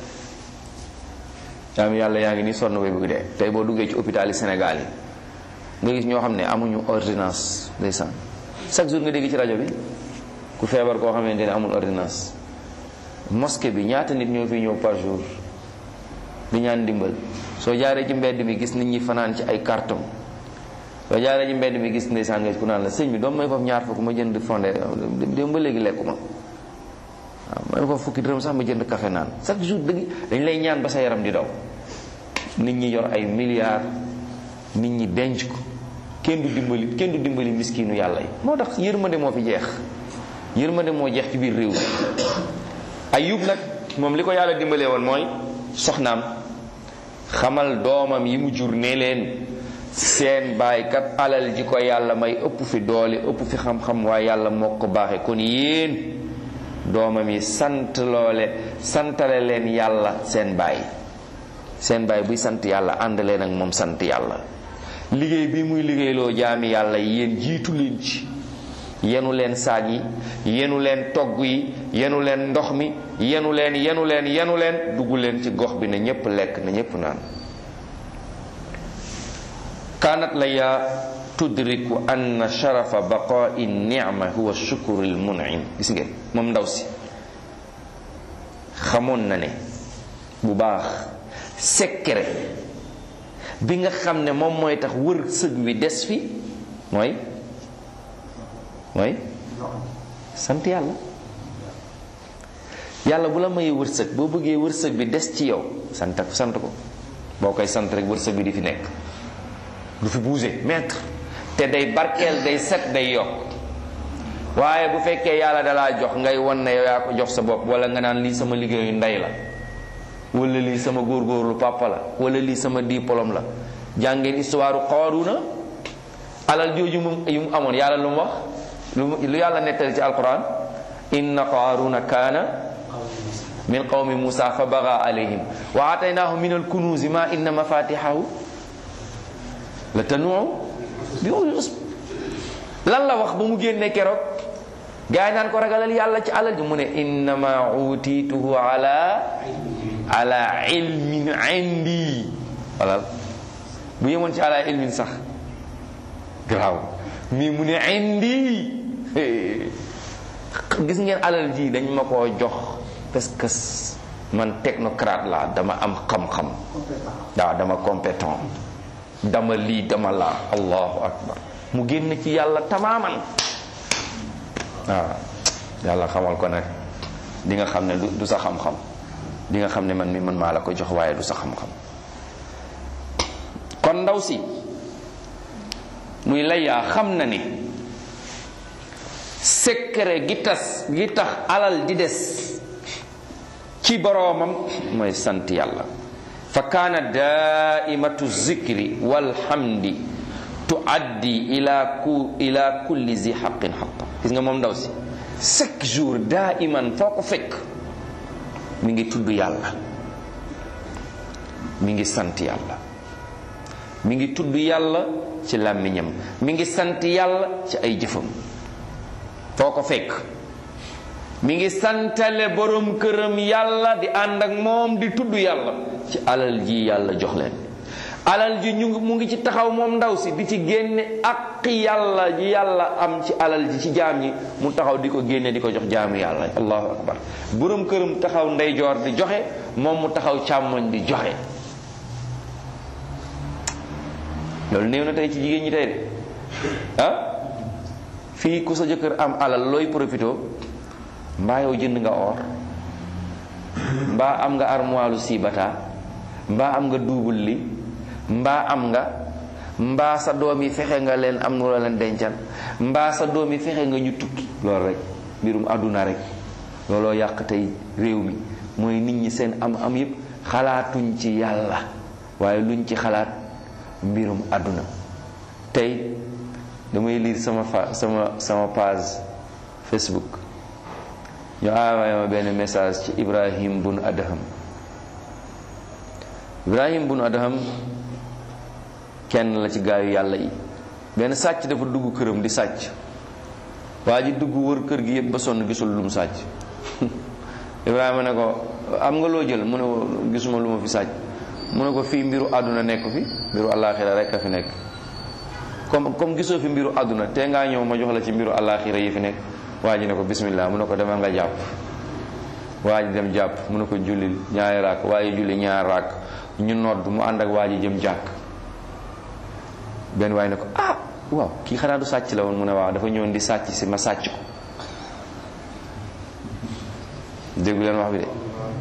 jaamu yàlla yaa ngi nii sonn bay bëgg dee. tey boo duggee ci hôpital yi Sénégal yi nga gis ñoo xam ne amuñu ordonnance. ndeysaan chaque jour nga dégg ci rajo bi ku feebar koo xamante ne amul ordonnance. mosquée bi ñaata nit ñoo fi ñëw par jour di ñaan ndimbal. soo jaaree ci mbedd mi gis nit ñi fanaan ci ay carton. soo jaaree ci mbedd mi gis ndeysaan nga ku naan la sëñ bi doom may foofu ñaar fukk ma jënd fondé dem ba léegi lekku ma. waaw may foofu fukki dërëm sax ma jënd café naan. chaque jour dëgg dañ lay ñaan ba sa yaram di daw. nit ñi yor ay milliards, nit ñi denc ko, kenn du dimbali kenn du dimbali miskinu yàlla yi. moo tax yërmande moo fi jeex. yërmande moo jeex ci biir réew mi. Ayub nag moom li ko yàlla dimbalee woon mooy soxnaam xamal doomam yi mu jur ne leen seen baaykat alal ji ko yàlla may ëpp fi doole ëpp fi xam-xam, waaye yàlla moo ko baaxee. kon yéen doomam yi sant loole santale leen yàlla seen baay. seen baay buy sant yàlla ànd leen ak moom sant yàlla. liggéey bi muy liggéeyloo jaami yàlla yéen jiitu leen ci. yenu leen saag yi, yenu leen togg yi, yenu leen ndox mi, yenu leen yenu leen yenu leen dugg leen ci gox bi na ñépp lekk na ñépp naan. kaanat la yaa tudriku anna sharafa baqaa'i ni'ma huwa shukrul mun'im. gis ngeen moom ndaw si xamoon na ne bu baax secret bi nga xam ne moom mooy tax wërsëg wi des fi mooy mooy sant yàlla. yàlla bu la mayee wërsëg, boo bëggee wërsëg bi des ci yow sant sant ko. boo koy sant rek wërsëg bi di fi nekk. du fi bouger mètre te day barkeel day set day yokk. waaye bu fekkee yàlla dalaa jox ngay won ne yow yaa ko jox sa bopp wala nga naan lii sama liggéeyu ndey la wala lii sama góorgóorlu papa la wala lii sama diplôme la. jàngeen histoire Qaaruna alal jooju mu yu mu amoon yàlla lu mu wax lu yàlla nettali ci alquran inna Qaaruna kaana min qawmi Musa fa baga alayhim wa ataynaahu min alkunuuzi ma inna mafatihahu la tanuu bi ulil usb. lan la wax ba mu génne keroog gaa yi naan ko ragalal yàlla ci alal ji mu ne innama utituhu ala ala ilmin indi wala bu yemoon ci ala ilmin sax garaaw mii mu ne indi gis ngeen alal ji dañ ma koo jox parce que man technocrate la dama am xam-xam waaw dama compétent dama lii dama laa allahu akbar mu génn ci yàlla tamaaman waaw yàlla xamal ko nag di nga xam ne du sa xam-xam di nga xam ne man mi man maa la ko jox waaye du sa xam-xam. kon ndaw si muy layaa xam na ni secret gi tas gi tax alal di des ci boroomam mooy sant yàlla. fa kaana daaimatu zikri walhamdi tuaddi ila ku ila kulli zi xaqin xaqa. gis nga moom ndaw si chaque jour daa iman foo ko fekk mi ngi tudd yàlla mi ngi sant yàlla mi ngi tudd yàlla ci làmmiñam mi ngi sant yàlla ci ay jëfam. foo ko fekk mi ngi santale borom këram yàlla di ànd ak moom di tudd yàlla ci alal ji yàlla jox leen. alal ji ñu mu ngi ci taxaw moom ndaw si di ci génne ak yàlla ji yàlla am ci alal ji ci jaam yi mu taxaw di ko génne di ko jox jaamu yàlla. allahu akbar. borom këram taxaw ndeyjoor di joxe moom mu taxaw càmmoñ di joxe. loolu néew na tey ci jigéen ñi tey de ah fii ku sa jëkkër am alal looy profito mbaa yow jënd nga or mbaa am nga armoire lu sibata mbaa am nga duubul li mbaa am nga mbaa sa doom yi fexe nga leen am nu la leen dencal mbaa sa doom yi fexe nga ñu tukki. loolu rek mbirum àdduna rek looloo yàq tey réew mi mooy nit ñi seen am am yépp xalaatuñ ci yàlla waaye luñ ci xalaat mbirum àdduna. tey damay lire sama fa sama sama page Facebook ñu envoyé ma benn message ci Ibrahim bun Adham. Ibrahim bun Adham kenn la ci gaayu yàlla yi. benn sàcc dafa dugg këram di sàcc waa ji dugg wër kër gi yëpp ba sonn gisul lu mu sàcc Ibrahima ne ko am nga loo jël mu ne ko gisuma lu ma fi sàcc mu ne ko fii mbiru àdduna nekk fi mbiru àllaaxira rek a fi nekk comme comme gisoo fi mbiru àdduna te ngaa ñëw ma jox la ci mbiru àllaaxira yi fi nekk. waa ji ne ko bismillah mu ne ko demal nga jàpp waa ji dem jàpp mu ne ko jullil ñaari raak waaye julli ñaari raak ñu nodd mu ànd ak waa ji jëm jàkk. benn waaye ne ko ah waaw kii xanaa du sàcc la woon mu ne waaw dafa ñëwoon di sàcc si ma sàcc ko. déggu leen wax bi de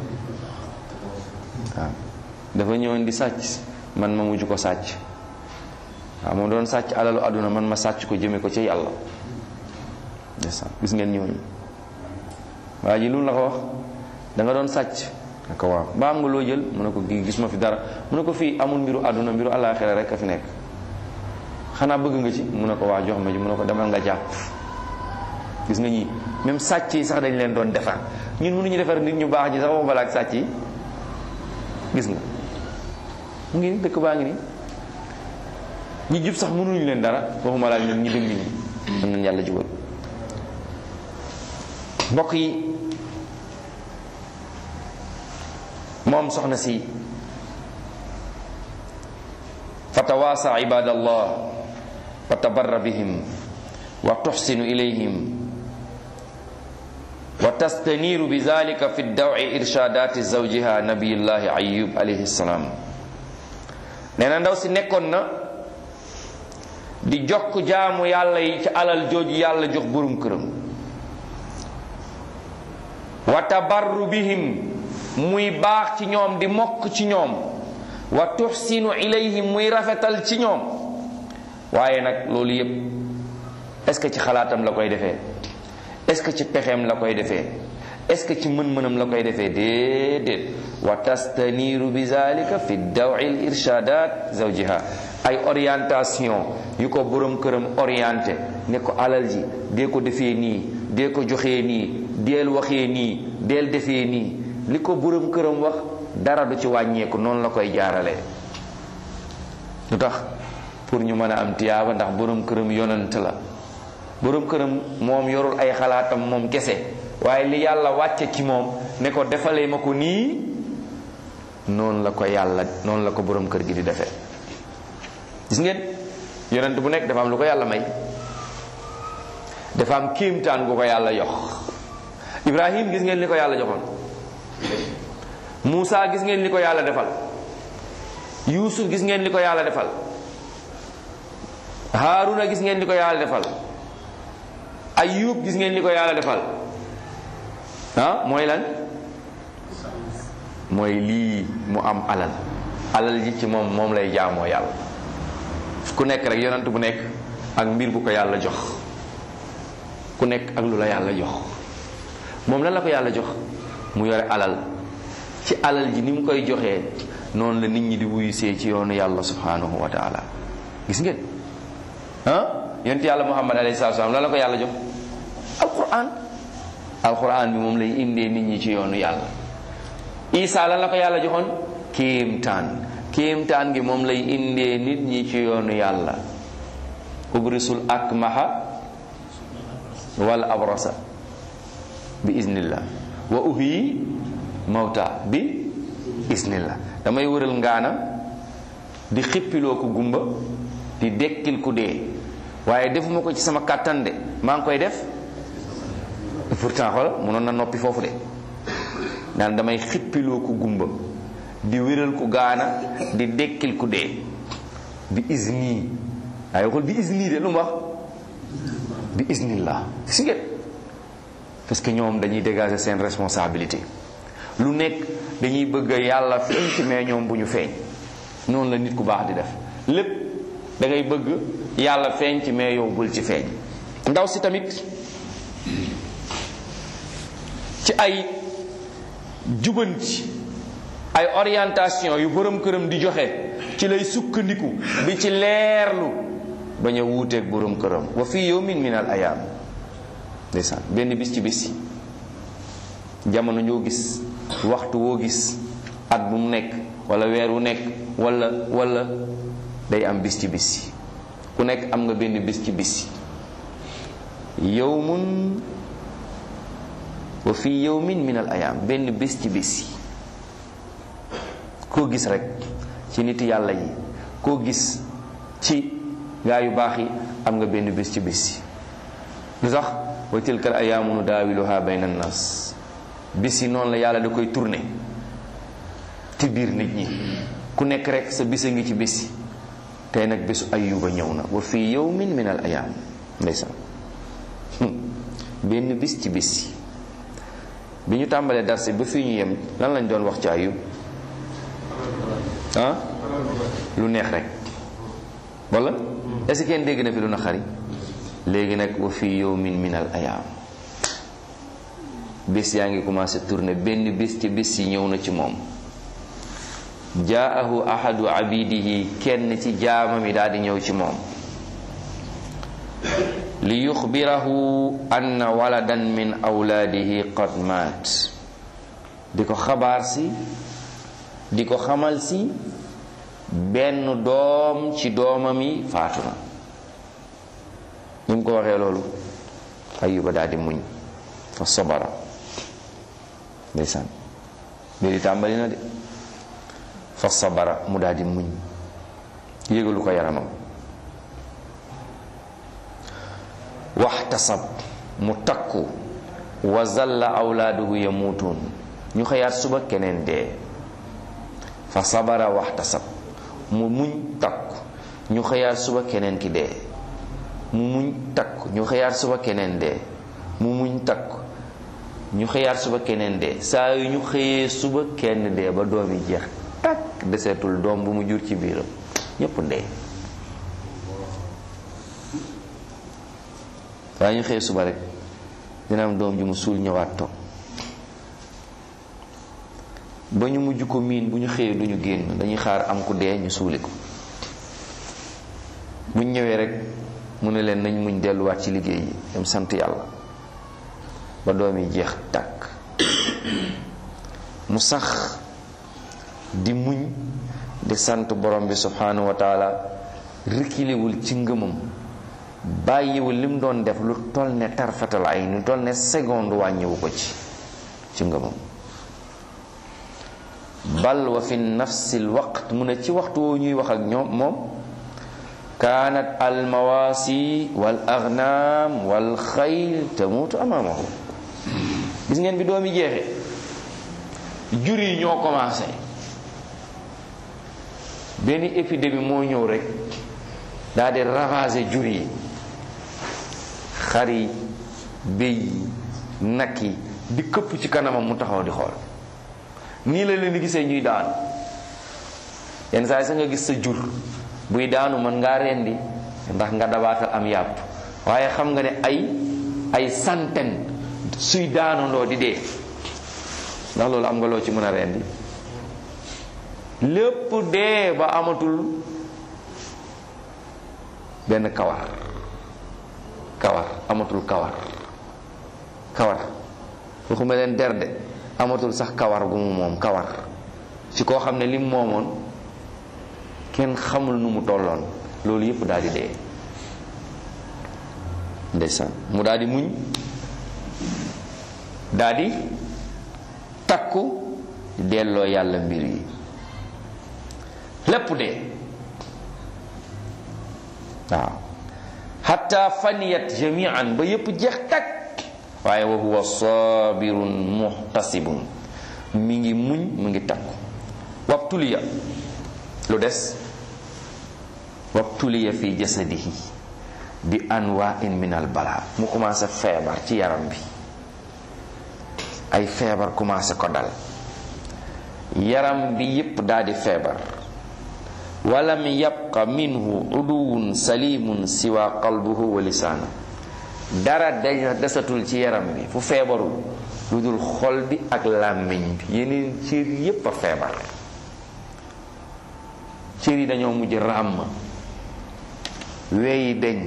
waaw dafa ñëwoon di sàcc man ma mujj ko sàcc waaw moom doon sàcc alalu àdduna man ma sàcc ko jëme ko ci yàlla. gis ngeen ñooñu waa ji lu la ko wax da nga doon sàcc ne ko waaw ba am nga loo jël mu ne ko gis ma fi dara mu ne ko fii amul mbiru àdduna mbiru àllaaxira rek a fi nekk xanaa bëgg nga ci mu ne ko waa jox ma ji mu ne ko demal nga jàpp. gis nga ñii même sàcc yi sax dañ leen doon defar ñun mënuñu defar nit ñu baax ñi sax waxuma balaa ak sàcc yi. gis nga mu ngi dëkk baa ngi nii ñi jub sax mënuñu leen dara waxuma laa ñun ñi dëng ñi mën nañ yàlla jubal. mbokk yi moom soxna si fatawaasa ibadallah wa tabarra bihim wa tuxsinu ilayhim wa tastaniiru bi zalika fi dawi irshadaati zawjiha nabiyullahi ayub alayhi salaam. nee na ndaw si nekkoon na di jokk jaamu yàlla yi ci alal jooju yàlla jox borom këram. wa tabarru bihim muy baax ci ñoom di mokk ci ñoom wa tuxsinu ilayhim muy rafetal ci ñoom waaye nag loolu yépp est-ce que ci xalaatam la koy defee est-ce que ci pexeem la koy defee est-ce que ci mën-mënam la koy defee déedéet wa tastaniiru bi zalika fi dawi l irshadat zawjiha ay orientation yu ko borom këram orienté ne ko alal ji dee ko defee nii dee ko joxee nii deel waxee nii deel defee nii li ko borom këram wax dara du ci wàññeeku noonu la koy jaaralee lu tax pour ñu mën a am tiyaaba ndax borom këram yonent la borom këram moom yorul ay xalaatam moom kese waaye li yàlla wàcce ci moom ne ko defalee ma ko nii noonu la ko yàlla noonu la ko borom kër gi di defee gis ngeen yonent bu nekk dafa am lu ko yàlla may dafa am kéemtaan gu ko yàlla jox Ibrahim gis ngeen li ko yàlla joxoon Muusa gis ngeen li ko yàlla defal Yuusuf gis ngeen li ko yàlla defal Haaruna gis ngeen li ko yàlla defal Ayub gis ngeen li ko yàlla defal ah mooy lan mooy lii mu am alal alal ji ci moom moom lay jaamoo yàlla ku nekk rek yonent bu nekk ak mbir bu ko yàlla jox ku nekk ak lu la yàlla jox moom lan la ko yàlla jox mu yore alal ci alal ji ni mu koy joxee noonu la nit ñi di wuyusee ci yoonu yàlla subhanahu wa taala gis ngeen ah yonent yàlla muhammad alayhi salaatu wa salaam lan la ko yàlla jox alquran alquran bi moom lay indee nit ñi ci yoonu yàlla isa lan la ko yàlla joxoon kéemtaan kéemtaan gi moom lay indee nit ñi ci yoonu yàlla ubrisul akmaha wal abrasa bi iznillah wa uhyi mawta bi iznillah damay wëral ngaana di xippiloo ko gumba di dekkil ku dee waaye defuma ko ci sama kàttan de maa ngi koy def pourtant xool mënoon na noppi foofu de naan damay xippiloo ko gumba di wéral ku gaana di dekkil ku dee bi izni waaye waxul bi izni de lu mu wax bi iznillah si ngeen parce que ñoom dañuy dégager seen responsabilité lu nekk dañuy bëgg yàlla feeñ ci mais ñoom bu ñu feeñ noonu la nit ku baax di def lépp da ngay bëgg yàlla feeñ ci mais yow bul ci feeñ ndaw si tamit ci ay jubanti ay orientation yu borom këram di joxe ci lay sukkandiku bi ci leerlu bañ a wuuteeg borom këram wa fi yawmin min al ayam ndeysaan benn bis ci bis yi jamono ñoo gis waxtu woo gis at bu mu nekk wala weer wu nekk wala wala day am bis ci bis yi ku nekk am nga benn bis ci bis yi yawmun wa fi yawmin min al ayam benn bis ci bis yi koo gis rek ci nit yàlla yi koo gis ci gaa yu baax yi am nga benn bis ci bis yi lu tax wa tilka al ayaamu nudaawiluha bayna annas bis yi noonu la yàlla da koy tourné ci biir nit ñi ku nekk rek sa bis a ngi ci bis yi tey nag bésu ayuba ñëw na wa fi yawmin min al ayaam ndeysaan benn bis ci bis yi bi ñu tàmbalee darsi ba fii ñu yem lan lañ doon wax ci ayub ah lu neex rek wala est-ce que kenn dégg na fi lu na xari léegi nag wa fi yawmin min al ayaam bis yaa ngi commencé tourner benn bis ci bis yi ñëw na ci moom jaahu ahadu abidihi kenn ci jaamam yi daal di ñëw ci moom li yuxbirahu anna waladan min awlaadihi qad maat di ko xabaar si di ko xamal si benn doom ci doomam yi faatu na ni mu ko waxee loolu ayuba daal di muñ fa sobara ndeysaan mbiri tàmbali na de fa sabara mu daal di muñ yégalu ko yaramam waxtasab mu takku wa zalla awlaaduhu yamuutuun ñu xëyaat suba keneen dee fa sabara waxtasab mu muñ takku ñu xëyaat suba keneen ki dee mu muñ takku ñu xëyaat suba keneen dee mu muñ takku ñu xëyaat suba keneen dee saa yu ñu xëyee suba kenn dee ba doom yi jeex takk deseetul doom bu mu jur ci biiram ñépp dee waaye ñu xëy suba rek dina am doom ju mu suul ñëwaat toog ba ñu mujj ko miin bu ñu xëyee duñu génn dañuy xaar am ku dee ñu suuli ko buñ ñëwee rek mu ne leen nañ muñ delluwaat ci liggéey yi dem sant yàlla ba doom yi jeex tàkk mu sax di muñ di sant borom bi subhanahu wa taala rikiliwul ci ngëmam bàyyiwul lim doon def lu toll ne tarfatal ay lu toll ne seconde wàññiwu ko ci ci ngëmam bal wa fi nafsil waqt mu ne ci waxtu woo ñuy wax ak ñoom moom kaanat al mawaasi wal agnaam wal xayl tamuutu amaamahu gis ngeen bi doomi jeexee jur yi ñoo commencé benn épidémie moo ñëw rek daal di ravager jur yi xar yi béy yi nag yi di këpp ci kanamam mu taxaw di xool nii la leen di gisee ñuy daanu yenn saa yi sa nga gis sa jur buy daanu mën ngaa rendi ndax nga dabaatal am yàpp waaye xam nga ne ay ay centaine suy daanandoo di dee ndax loolu am nga loo ci mën a rendi lépp dee ba amatul benn kawar kawar amatul kawar kawar waxuma leen derde amatul sax kawar gu mu moom kawar ci koo xam ne lim moomoon kenn xamul nu mu tolloon loolu yépp daal di dee ndeysaan mu daal di muñ daal di takku delloo yàlla mbir yi lépp dee waaw hatta faniyat jami'an ba yépp jeex takk waaye wa huwa sabirun muhtasibun mi ngi muñ mu ngi takku wabtuliya lu des wabtuliya fi jasadihi bi anwa'in min al bala mu commencé feebar ci yaram bi ay feebar commencé ko dal yaram bi yépp daal di feebar walam yabqa minhu uduwun salimun siwa qalbuhu wa lisaanu dara desatul ci yaram bi fu feebarul lu dul xol bi ak làmmiñ bi yeneen cër yépp a feebar cër yi dañoo mujj ràmm weyi deñ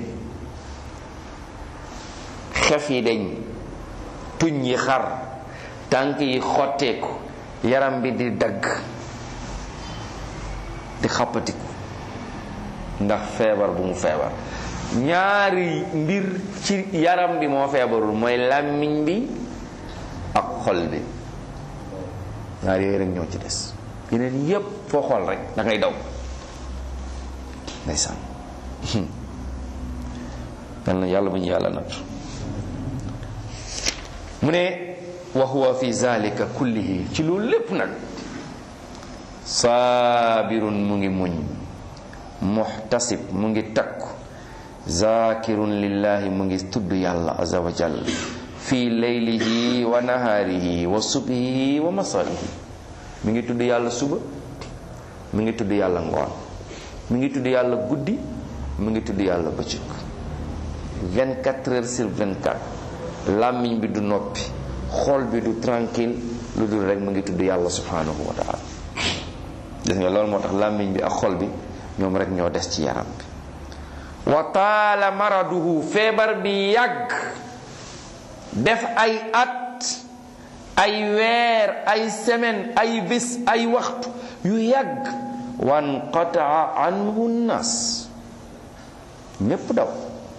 xef yi deñ tuñ yi xar tànk yi xotteeku yaram bi di dagg di xappatiku ndax feebar bu mu feebar ñaari mbir ci yaram bi moo feebarul mooy làmmiñ bi ak xol bi ñaari yooyu rek ñoo ci des yeneen yépp foo xool rek da ngay daw ndeysaan yal na yàlla bu ñu yàlla nattu mu ne wa huwa fi zalika kullihi ci loolu lépp nag saabirun mu ngi muñ muhtasib mu ngi takku zakirun lillahi mu ngi tudd yàlla azza wa jalla fi laylihi wa naharihi wa subhihi wa masaihi mi ngi tudd yàlla suba mi ngi tudd yàlla ngoon mi ngi tudd yàlla guddi mi ngi tudd yàlla bëccëg vingt-quatre heures sur vingt-quatre làmmiñ bi du noppi xol bi du tranquille lu dul rek mu ngi tudd yàlla subhanahu wa ta'ala gis nga loolu moo tax làmmiñ bi ak xol bi ñoom rek ñoo des ci yaram bi wa taala maraduhu feebar bi yàgg def ay at ay weer ay semaine ay bés ay waxtu yu yàgg wan qataa anhu nas ñépp daw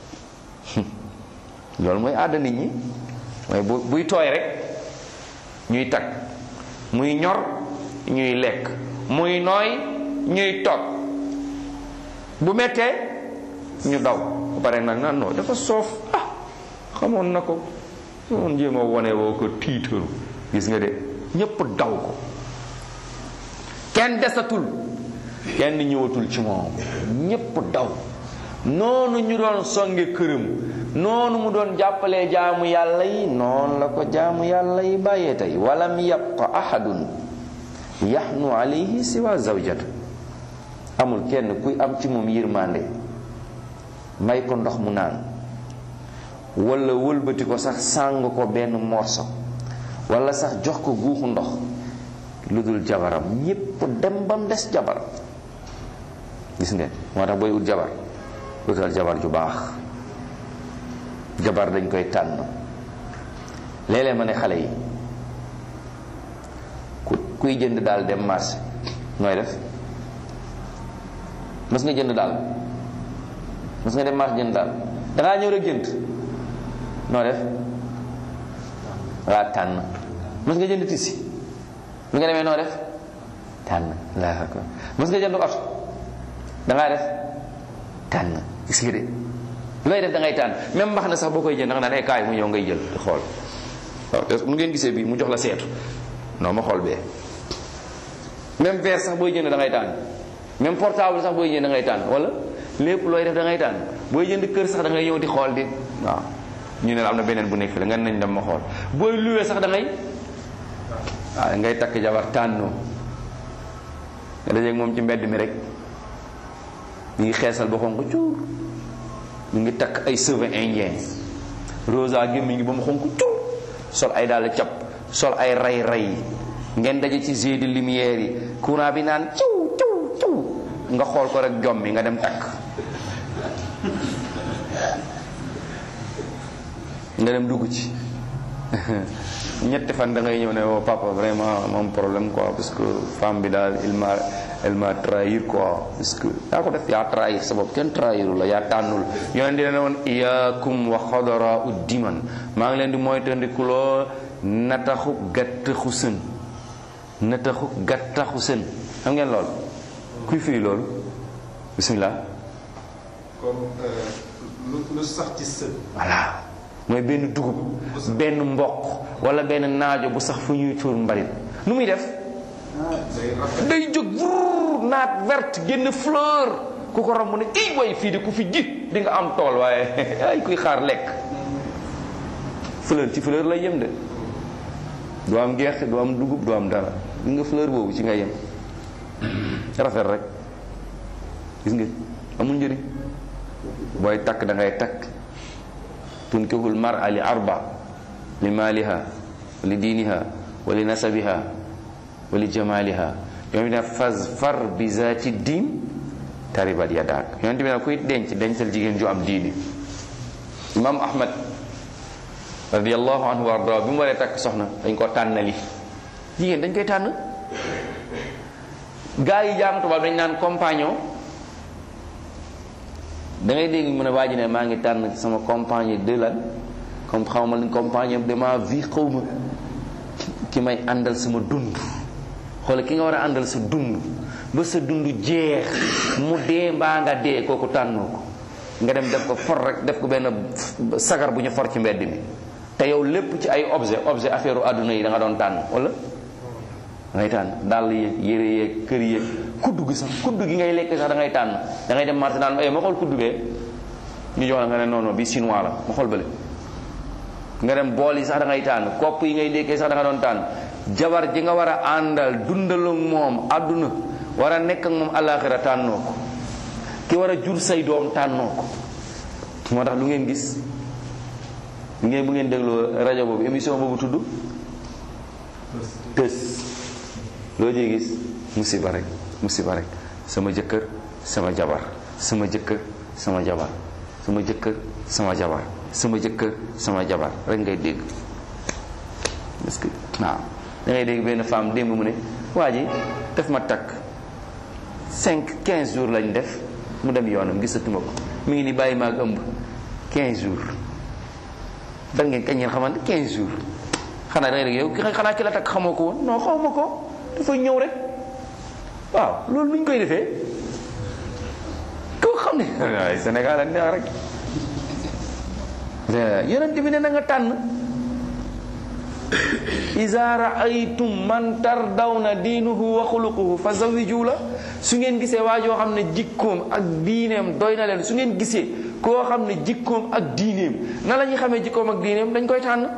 loolu mooy aada nit ñi mooy bu buy tooy rek ñuy tag muy ñor ñuy lekk muy nooy ñuy toog bu mettee ñu daw ba pare nag naan non dafa soof ah xamoon na ko moon jéem a wone woo ko tiitaru gis nga de ñépp daw ko kenn desatul kenn ñëwatul ci moom ñépp daw noonu ñu doon songe këram noonu mu doon jàppalee jaamu yàlla yi noonu la ko jaamu yàlla yi bàyyee tey walam yabqa ahadun yaxnu alayhi siwa zawjatu amul kenn kuy am ci moom yërmande may ko ndox mu naan wala wëlbati ko sax sàng ko benn morso wala sax jox ko guuxu ndox lu dul jabaram. ñépp dem bam des jabar. gis ngeen moo tax booy ut jabar utal jabar ju baax. jabar dañ koy tànn. léeg-léeg ma ne xale yi ku kuy jënd daal dem marché nooy def. mës nga jënd daal mës nga dem marché jënd daal dangaa ñëw rek jënd noo def waa tànn. mës nga jënd tisi bi nga demee noo def tànn. Allahu akbar. mës nga jënd oto dangaa def tànn. gis nga de looy def da ngay tànn. même mbax na sax boo koy jënd da nga naan ay kaay mu ñëw ngay jël di xool. waaw te mu ngeen gisee bii mu jox la seetu non ma xool bee. même verre sax booy jënd da ngay tànn. même portable sax booy jënd da ngay tànn wala lépp looy def da ngay tànn. booy jënd kër sax da ngay ñëw di xool di waaw ñu ne la am na beneen bu nekk fi la nga nañ dem ma xool. booy luwee sax da ngay waaw ngay takk jabar tànnoo nga dajeeg moom ci mbedd mi rek ñu ngi xeesal ba xonq cuur ñu ngi takk ay cheveux indiens rosa gémmiñ ngi ba mu xonq cuur sol ay dàll cap sol ay ray ray ngeen daje ci jeu de lumière yi courant bi naan ciw ciw ciw nga xool ko rek jom mi nga dem takk nga dem dugg ci ñetti fan da ngay ñëw ne oh papa vraiment moom problème quoi parce que femme bi daal il m'a elle m'a trahir quoi parce que yaa ko def yaa trahir sa bopp kenn trahiru la yaa tànnul yoon di ne woon iyaakum wa xadara uddiman maa ngi leen di moytandikuloo nataxu gattaxu sën nataxu gattaxu sën xam ngeen lool kuy firi loolu bismillah comme lu lu sax ci sën. voilà mooy benn dugub benn mboq wala benn naajo bu sax fu ñuy tuur mbalit nu muy def day jóg brrr naat verte génn fleur ku ko romb ne i way fii di ku fi ji di nga am tool waaye ay kuy xaar lekk fleur ci fleur lay yem de du am gerte du am dugub du am dara gis nga fleur boobu ci nga yem rafet rek gis nga amul njëriñ booy takk da ngay takk tunkihul mar'a li arba li maaliha wa li diiniha wa li nasabiha wa li jamaliha yooyu ne fazfar bi zaati diin taribat yadaak yonent bi ne kuy denc dencal jigéen ju am diini. imam ahmad radiyallahu anhu wa arda bi mu waree takk soxna dañ ko tànnali jigéen dañ koy tànn. gaa yi jàng tubaab dañ naan compagnon da ngay dégg mu ne waa ji ne maa ngi tànn sama compagnie de lan comme xaw ma luñ compagnie de ma vie xaw ma ki may àndal sama dund xoolal ki nga war a àndal sa dund ba sa dund jeex mu dee mbaa nga dee kooku tànnoo ko nga dem def ko for rek def ko benn sagar bu ñu for ci mbedd mi te yow lépp ci ay objet objet affaire u àdduna yi da nga doon tànn wala ngay tànn dàll yeeg yére yeeg kër yeeg kuddu gi sax kuddu gi ngay lekk sax da ngay tànn da ngay dem marché naan eh ma xool kuddu bee ñu jox la nga ne non non bi chinois la ma xool bële nga dem bool yi sax da ngay tànn kopp yi ngay lekkee sax da nga doon tànn jabar ji nga war a àndal dundal ak moom àdduna war a nekk ak moom àllaaxira tànnoo ko ki war a jur say doom tànnoo ko moo tax lu ngeen gis ngeen bu ngeen dégloo rajo boobu émission boobu tudd tës loo ciy gis musiba rek musiba rek sama jëkkër sama jabar sama jëkkër sama jabar sama jëkkër sama jabar sama jëkkër sama jabar rek ngay dégg parce que waaw da ngay dégg benn femme démb mu ne waa ji def ma takk cinq quinze jours lañ def mu dem yoonam gisatuma ko mi ngi ni bàyyi ma ak ëmb quinze jours dal ngeen kañ ngeen xamante quinze jours xanaa da ngay dégg yow xanaa ki la takk xamoo ko woon non xaw ma ko dafa ñëw rek waaw loolu nuñ koy defee koo xam ne waaye Sénégal ak neex rek yonent bi ne na nga tànn iza ra'aytum man tardawna diinuhu wa xuluquhu fa zawiju la su ngeen gisee waa joo xam ne jikkoom ak diineem doy na leen su ngeen gisee koo xam ne jikkoom ak diineem na la ñuy xamee jikkoom ak diineem dañ koy tànn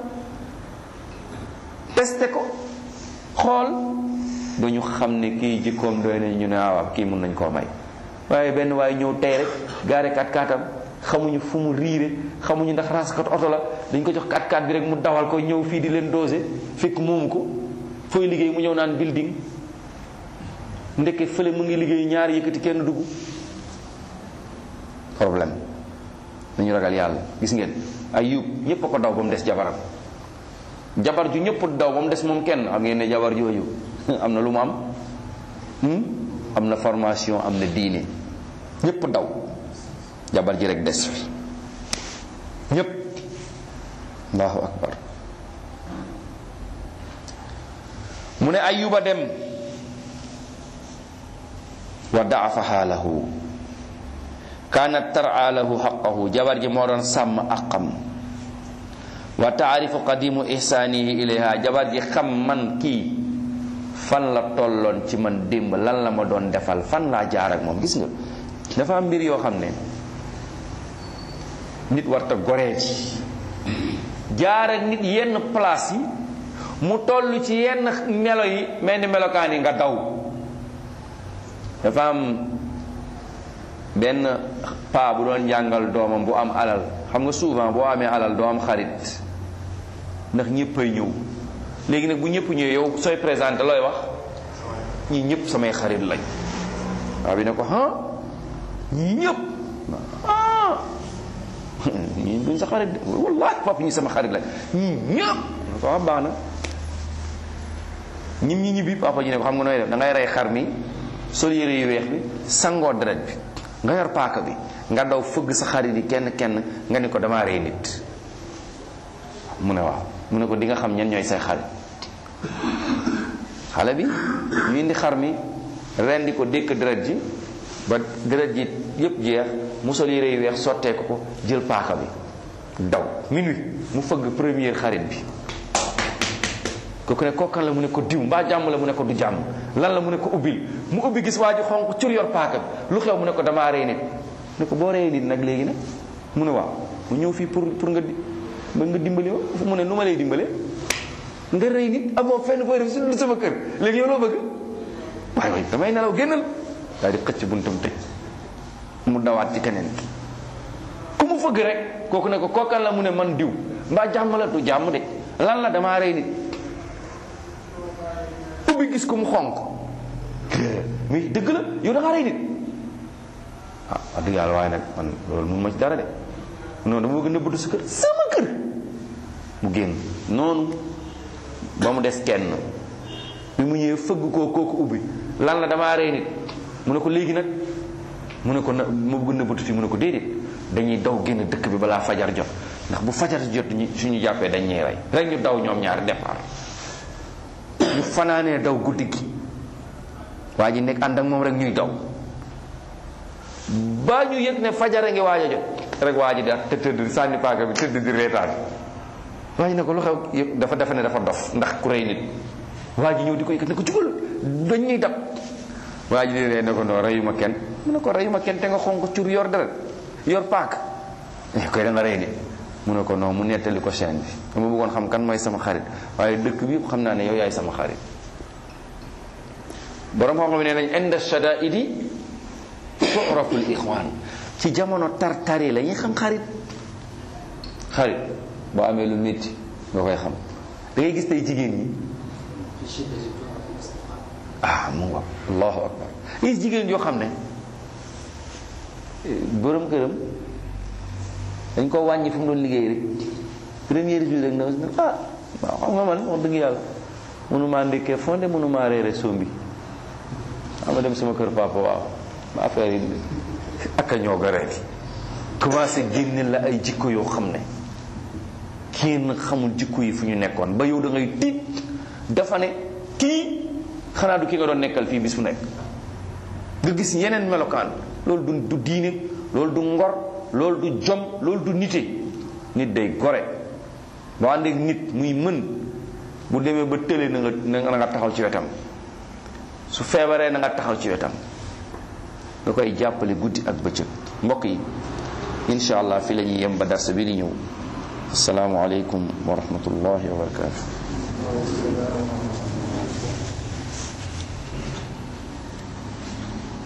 testé ko xool ba ñu xam ne kii jikkoom doy nañ ñu ne waaw kii mën nañ koo may waaye benn waaye ñëw tey rek gaare kat kaatam xamuñu fu mu riire, xamuñu ndax raaskat oto la, dañ ko jox quatre quatre bi rek mu dawal ko ñëw fii di leen dosé fekk moomu ko. fooy liggéey mu ñëw naan building ndeke fële mu ngi liggéey ñaari yëkkati kenn dugg. problème dañu ragal yàlla. Gis ngeen Ayub ñëpp a ko daw ba mu des jabaram, jabar ju ñëpp daw ba mu des moom kenn. xam ngeen ne jabar jooju am na lu mu am, am na formation, am na diine. ñëpp daw, jabar ji rek des fi ñëpp. Allahu akbar. mu ne Ayuba dem wa daafa xaalahu kaanat tar'a lahu xaqahu, jabar ji moo doon sàmm aqam. wa taarifu qadimu ihsaanihi ilayha, jabar ji xam man kii fan la tolloon ci man démb, lan la ma doon defal, fan laa jaar ak moom. Gis nga dafa am mbir yoo xam ne nit warta goreeti, jaar ak nit yenn place yi mu toll ci yenn melo yi, mel ni melokaan yi nga daw. dafa am benn paa bu doon jàngal doomam bu am alal. xam nga souvent boo amee alal doo am xarit ndax ñëppay ñëw. léegi nag bu ñëpp ñëwee yow sooy présenté looy wax? ñii ñëpp samay xarit lañ. waaw bi ne ko ah ñii ñëpp ah ñii duñ sa xarit wallahi papa ñi sama xarit lañ ñii ñëpp. ko wax baax na. ñim ñi ñibbi papa ji ne ko xam nga nooy def, da ngay rey xar mi sol yére yu weex bi sangoo deret bi nga yor paaka bi nga daw fëgg sa xarit yi kenn kenn nga ni ko damaa rey nit. mu ne waaw, mu ne ko di nga xam ñen ñooy say xarit. xale bi ñu indi xar mi rendi ko dékk deret ji ba deret ji yépp jeex, mu sol yére yu weex sottee ko ko jël paaka bi daw. minuit mu fëgg première xarit bi. kooku ne kookan la, mu ne ko diw. mbaa jàmm la, mu ne ko du jàmm. lan la, mu ne ko ubbil. mu ubbi gis waa ji xonq cur yor paaka bi. lu xew, mu ne ko damaa rey nit. ne ko boo reyee nit nag léegi nag, mu ne waaw mu ñëw fii pour pour nga ba nga dimbali ma. mu ne nu ma lay dimbale, nga rey nit amoo fenn fooy def lu sama kër, léegi yow loo bëgg? waaye waaye damay nelaw, génnal. daal di xëcc buntam tëj. mu dawaat ci keneen ki ku mu fëgg rek. kooku ne ko kookan la, mu ne man diw. mbaa jàmm la, du jàmm de. lan la, damaa rey nit. ubbi gis ko mu xonq. mais dëgg la, yow da ngaa rey nit. ah wax dëgg yàlla, waaye nag man loolu mun ma ci dara de. noonu dama bëgg nëbbatu sa kër, sama kër. mu génn noonu ba mu des kenn. bi mu ñëwee fëgg koo kooku ubbi. lan la, damaa rey nit. mu ne ko léegi nag, mu ne ko na ma bëgg nëbbatu fi. mu ne ko déedéet, dañuy daw génn dëkk bi balaa fajar jot, ndax bu fajar jot suñu jàppee dañ ñuy rey. rek ñu daw ñoom ñaari départ. ñu fanaanee daw guddi gi. waa ji nekk ànd ak moom rek ñuy daw ba ñu yëg ne fajara ngi waaj a jot rek waa ji da te tëdd sànni paaka bi tëdd di reetaan. waa ji ne ko lu xew, dafa defe ne dafa dof ndax ku rey nit. waa ji ñëw di ko yëkkat ne ko jugal dañ ñuy dab. waa ji di ree ne ko non reyuma kenn. mu ne ko reyuma kenn te nga xonk cur yor deret yor paaka koy da nga rey nit. mu ne ko non, mu nettali ko chaîne bi. dama bëggoon xam kan mooy sama xarit, waaye dëkk bi xam naa ne yow yaay sama xarit. borom xam-xam ne nañ inda shadaidi tu'raful ixwaan. ci jamono tar-tar yi la ñuy xam xarit. xarit boo amee lu métti nga koy xam. da ngay gis tey jigéen ñi ah mu nga allahu akbar. gis jigéen yoo xam ne borom këram dañ ko wàññi fu mu doon liggéey rek premier jour rek ndaw si ne ah waaw xam nga man wax dëgg yàlla mënumaa ndekkee fonde mënumaa reere sombi ama dem sama kër papa waaw ma affaire yi ak a ñoo gareeti commencé génne la ay jikko yoo xam ne kenn xamul jikko yi fu ñu nekkoon ba yow da ngay tiit dafa ne kii xanaa du ki nga doon nekkal fii bis fu nekk. nga gis yeneen melokaan loolu du du diine loolu du ngor loolu du jom loolu du nite. nit day gore boo àndeek nit muy mën bu demee ba tële na nga na nga taxaw ci wetam su feebaree na nga taxaw ci wetam nga koy jàppale guddi ak bëccëg. mbokk yi insha allah fi la ñuy yem ba darsa bi di ñëw. assalaamu aleykum wa rahmatullahi wa barakatuh.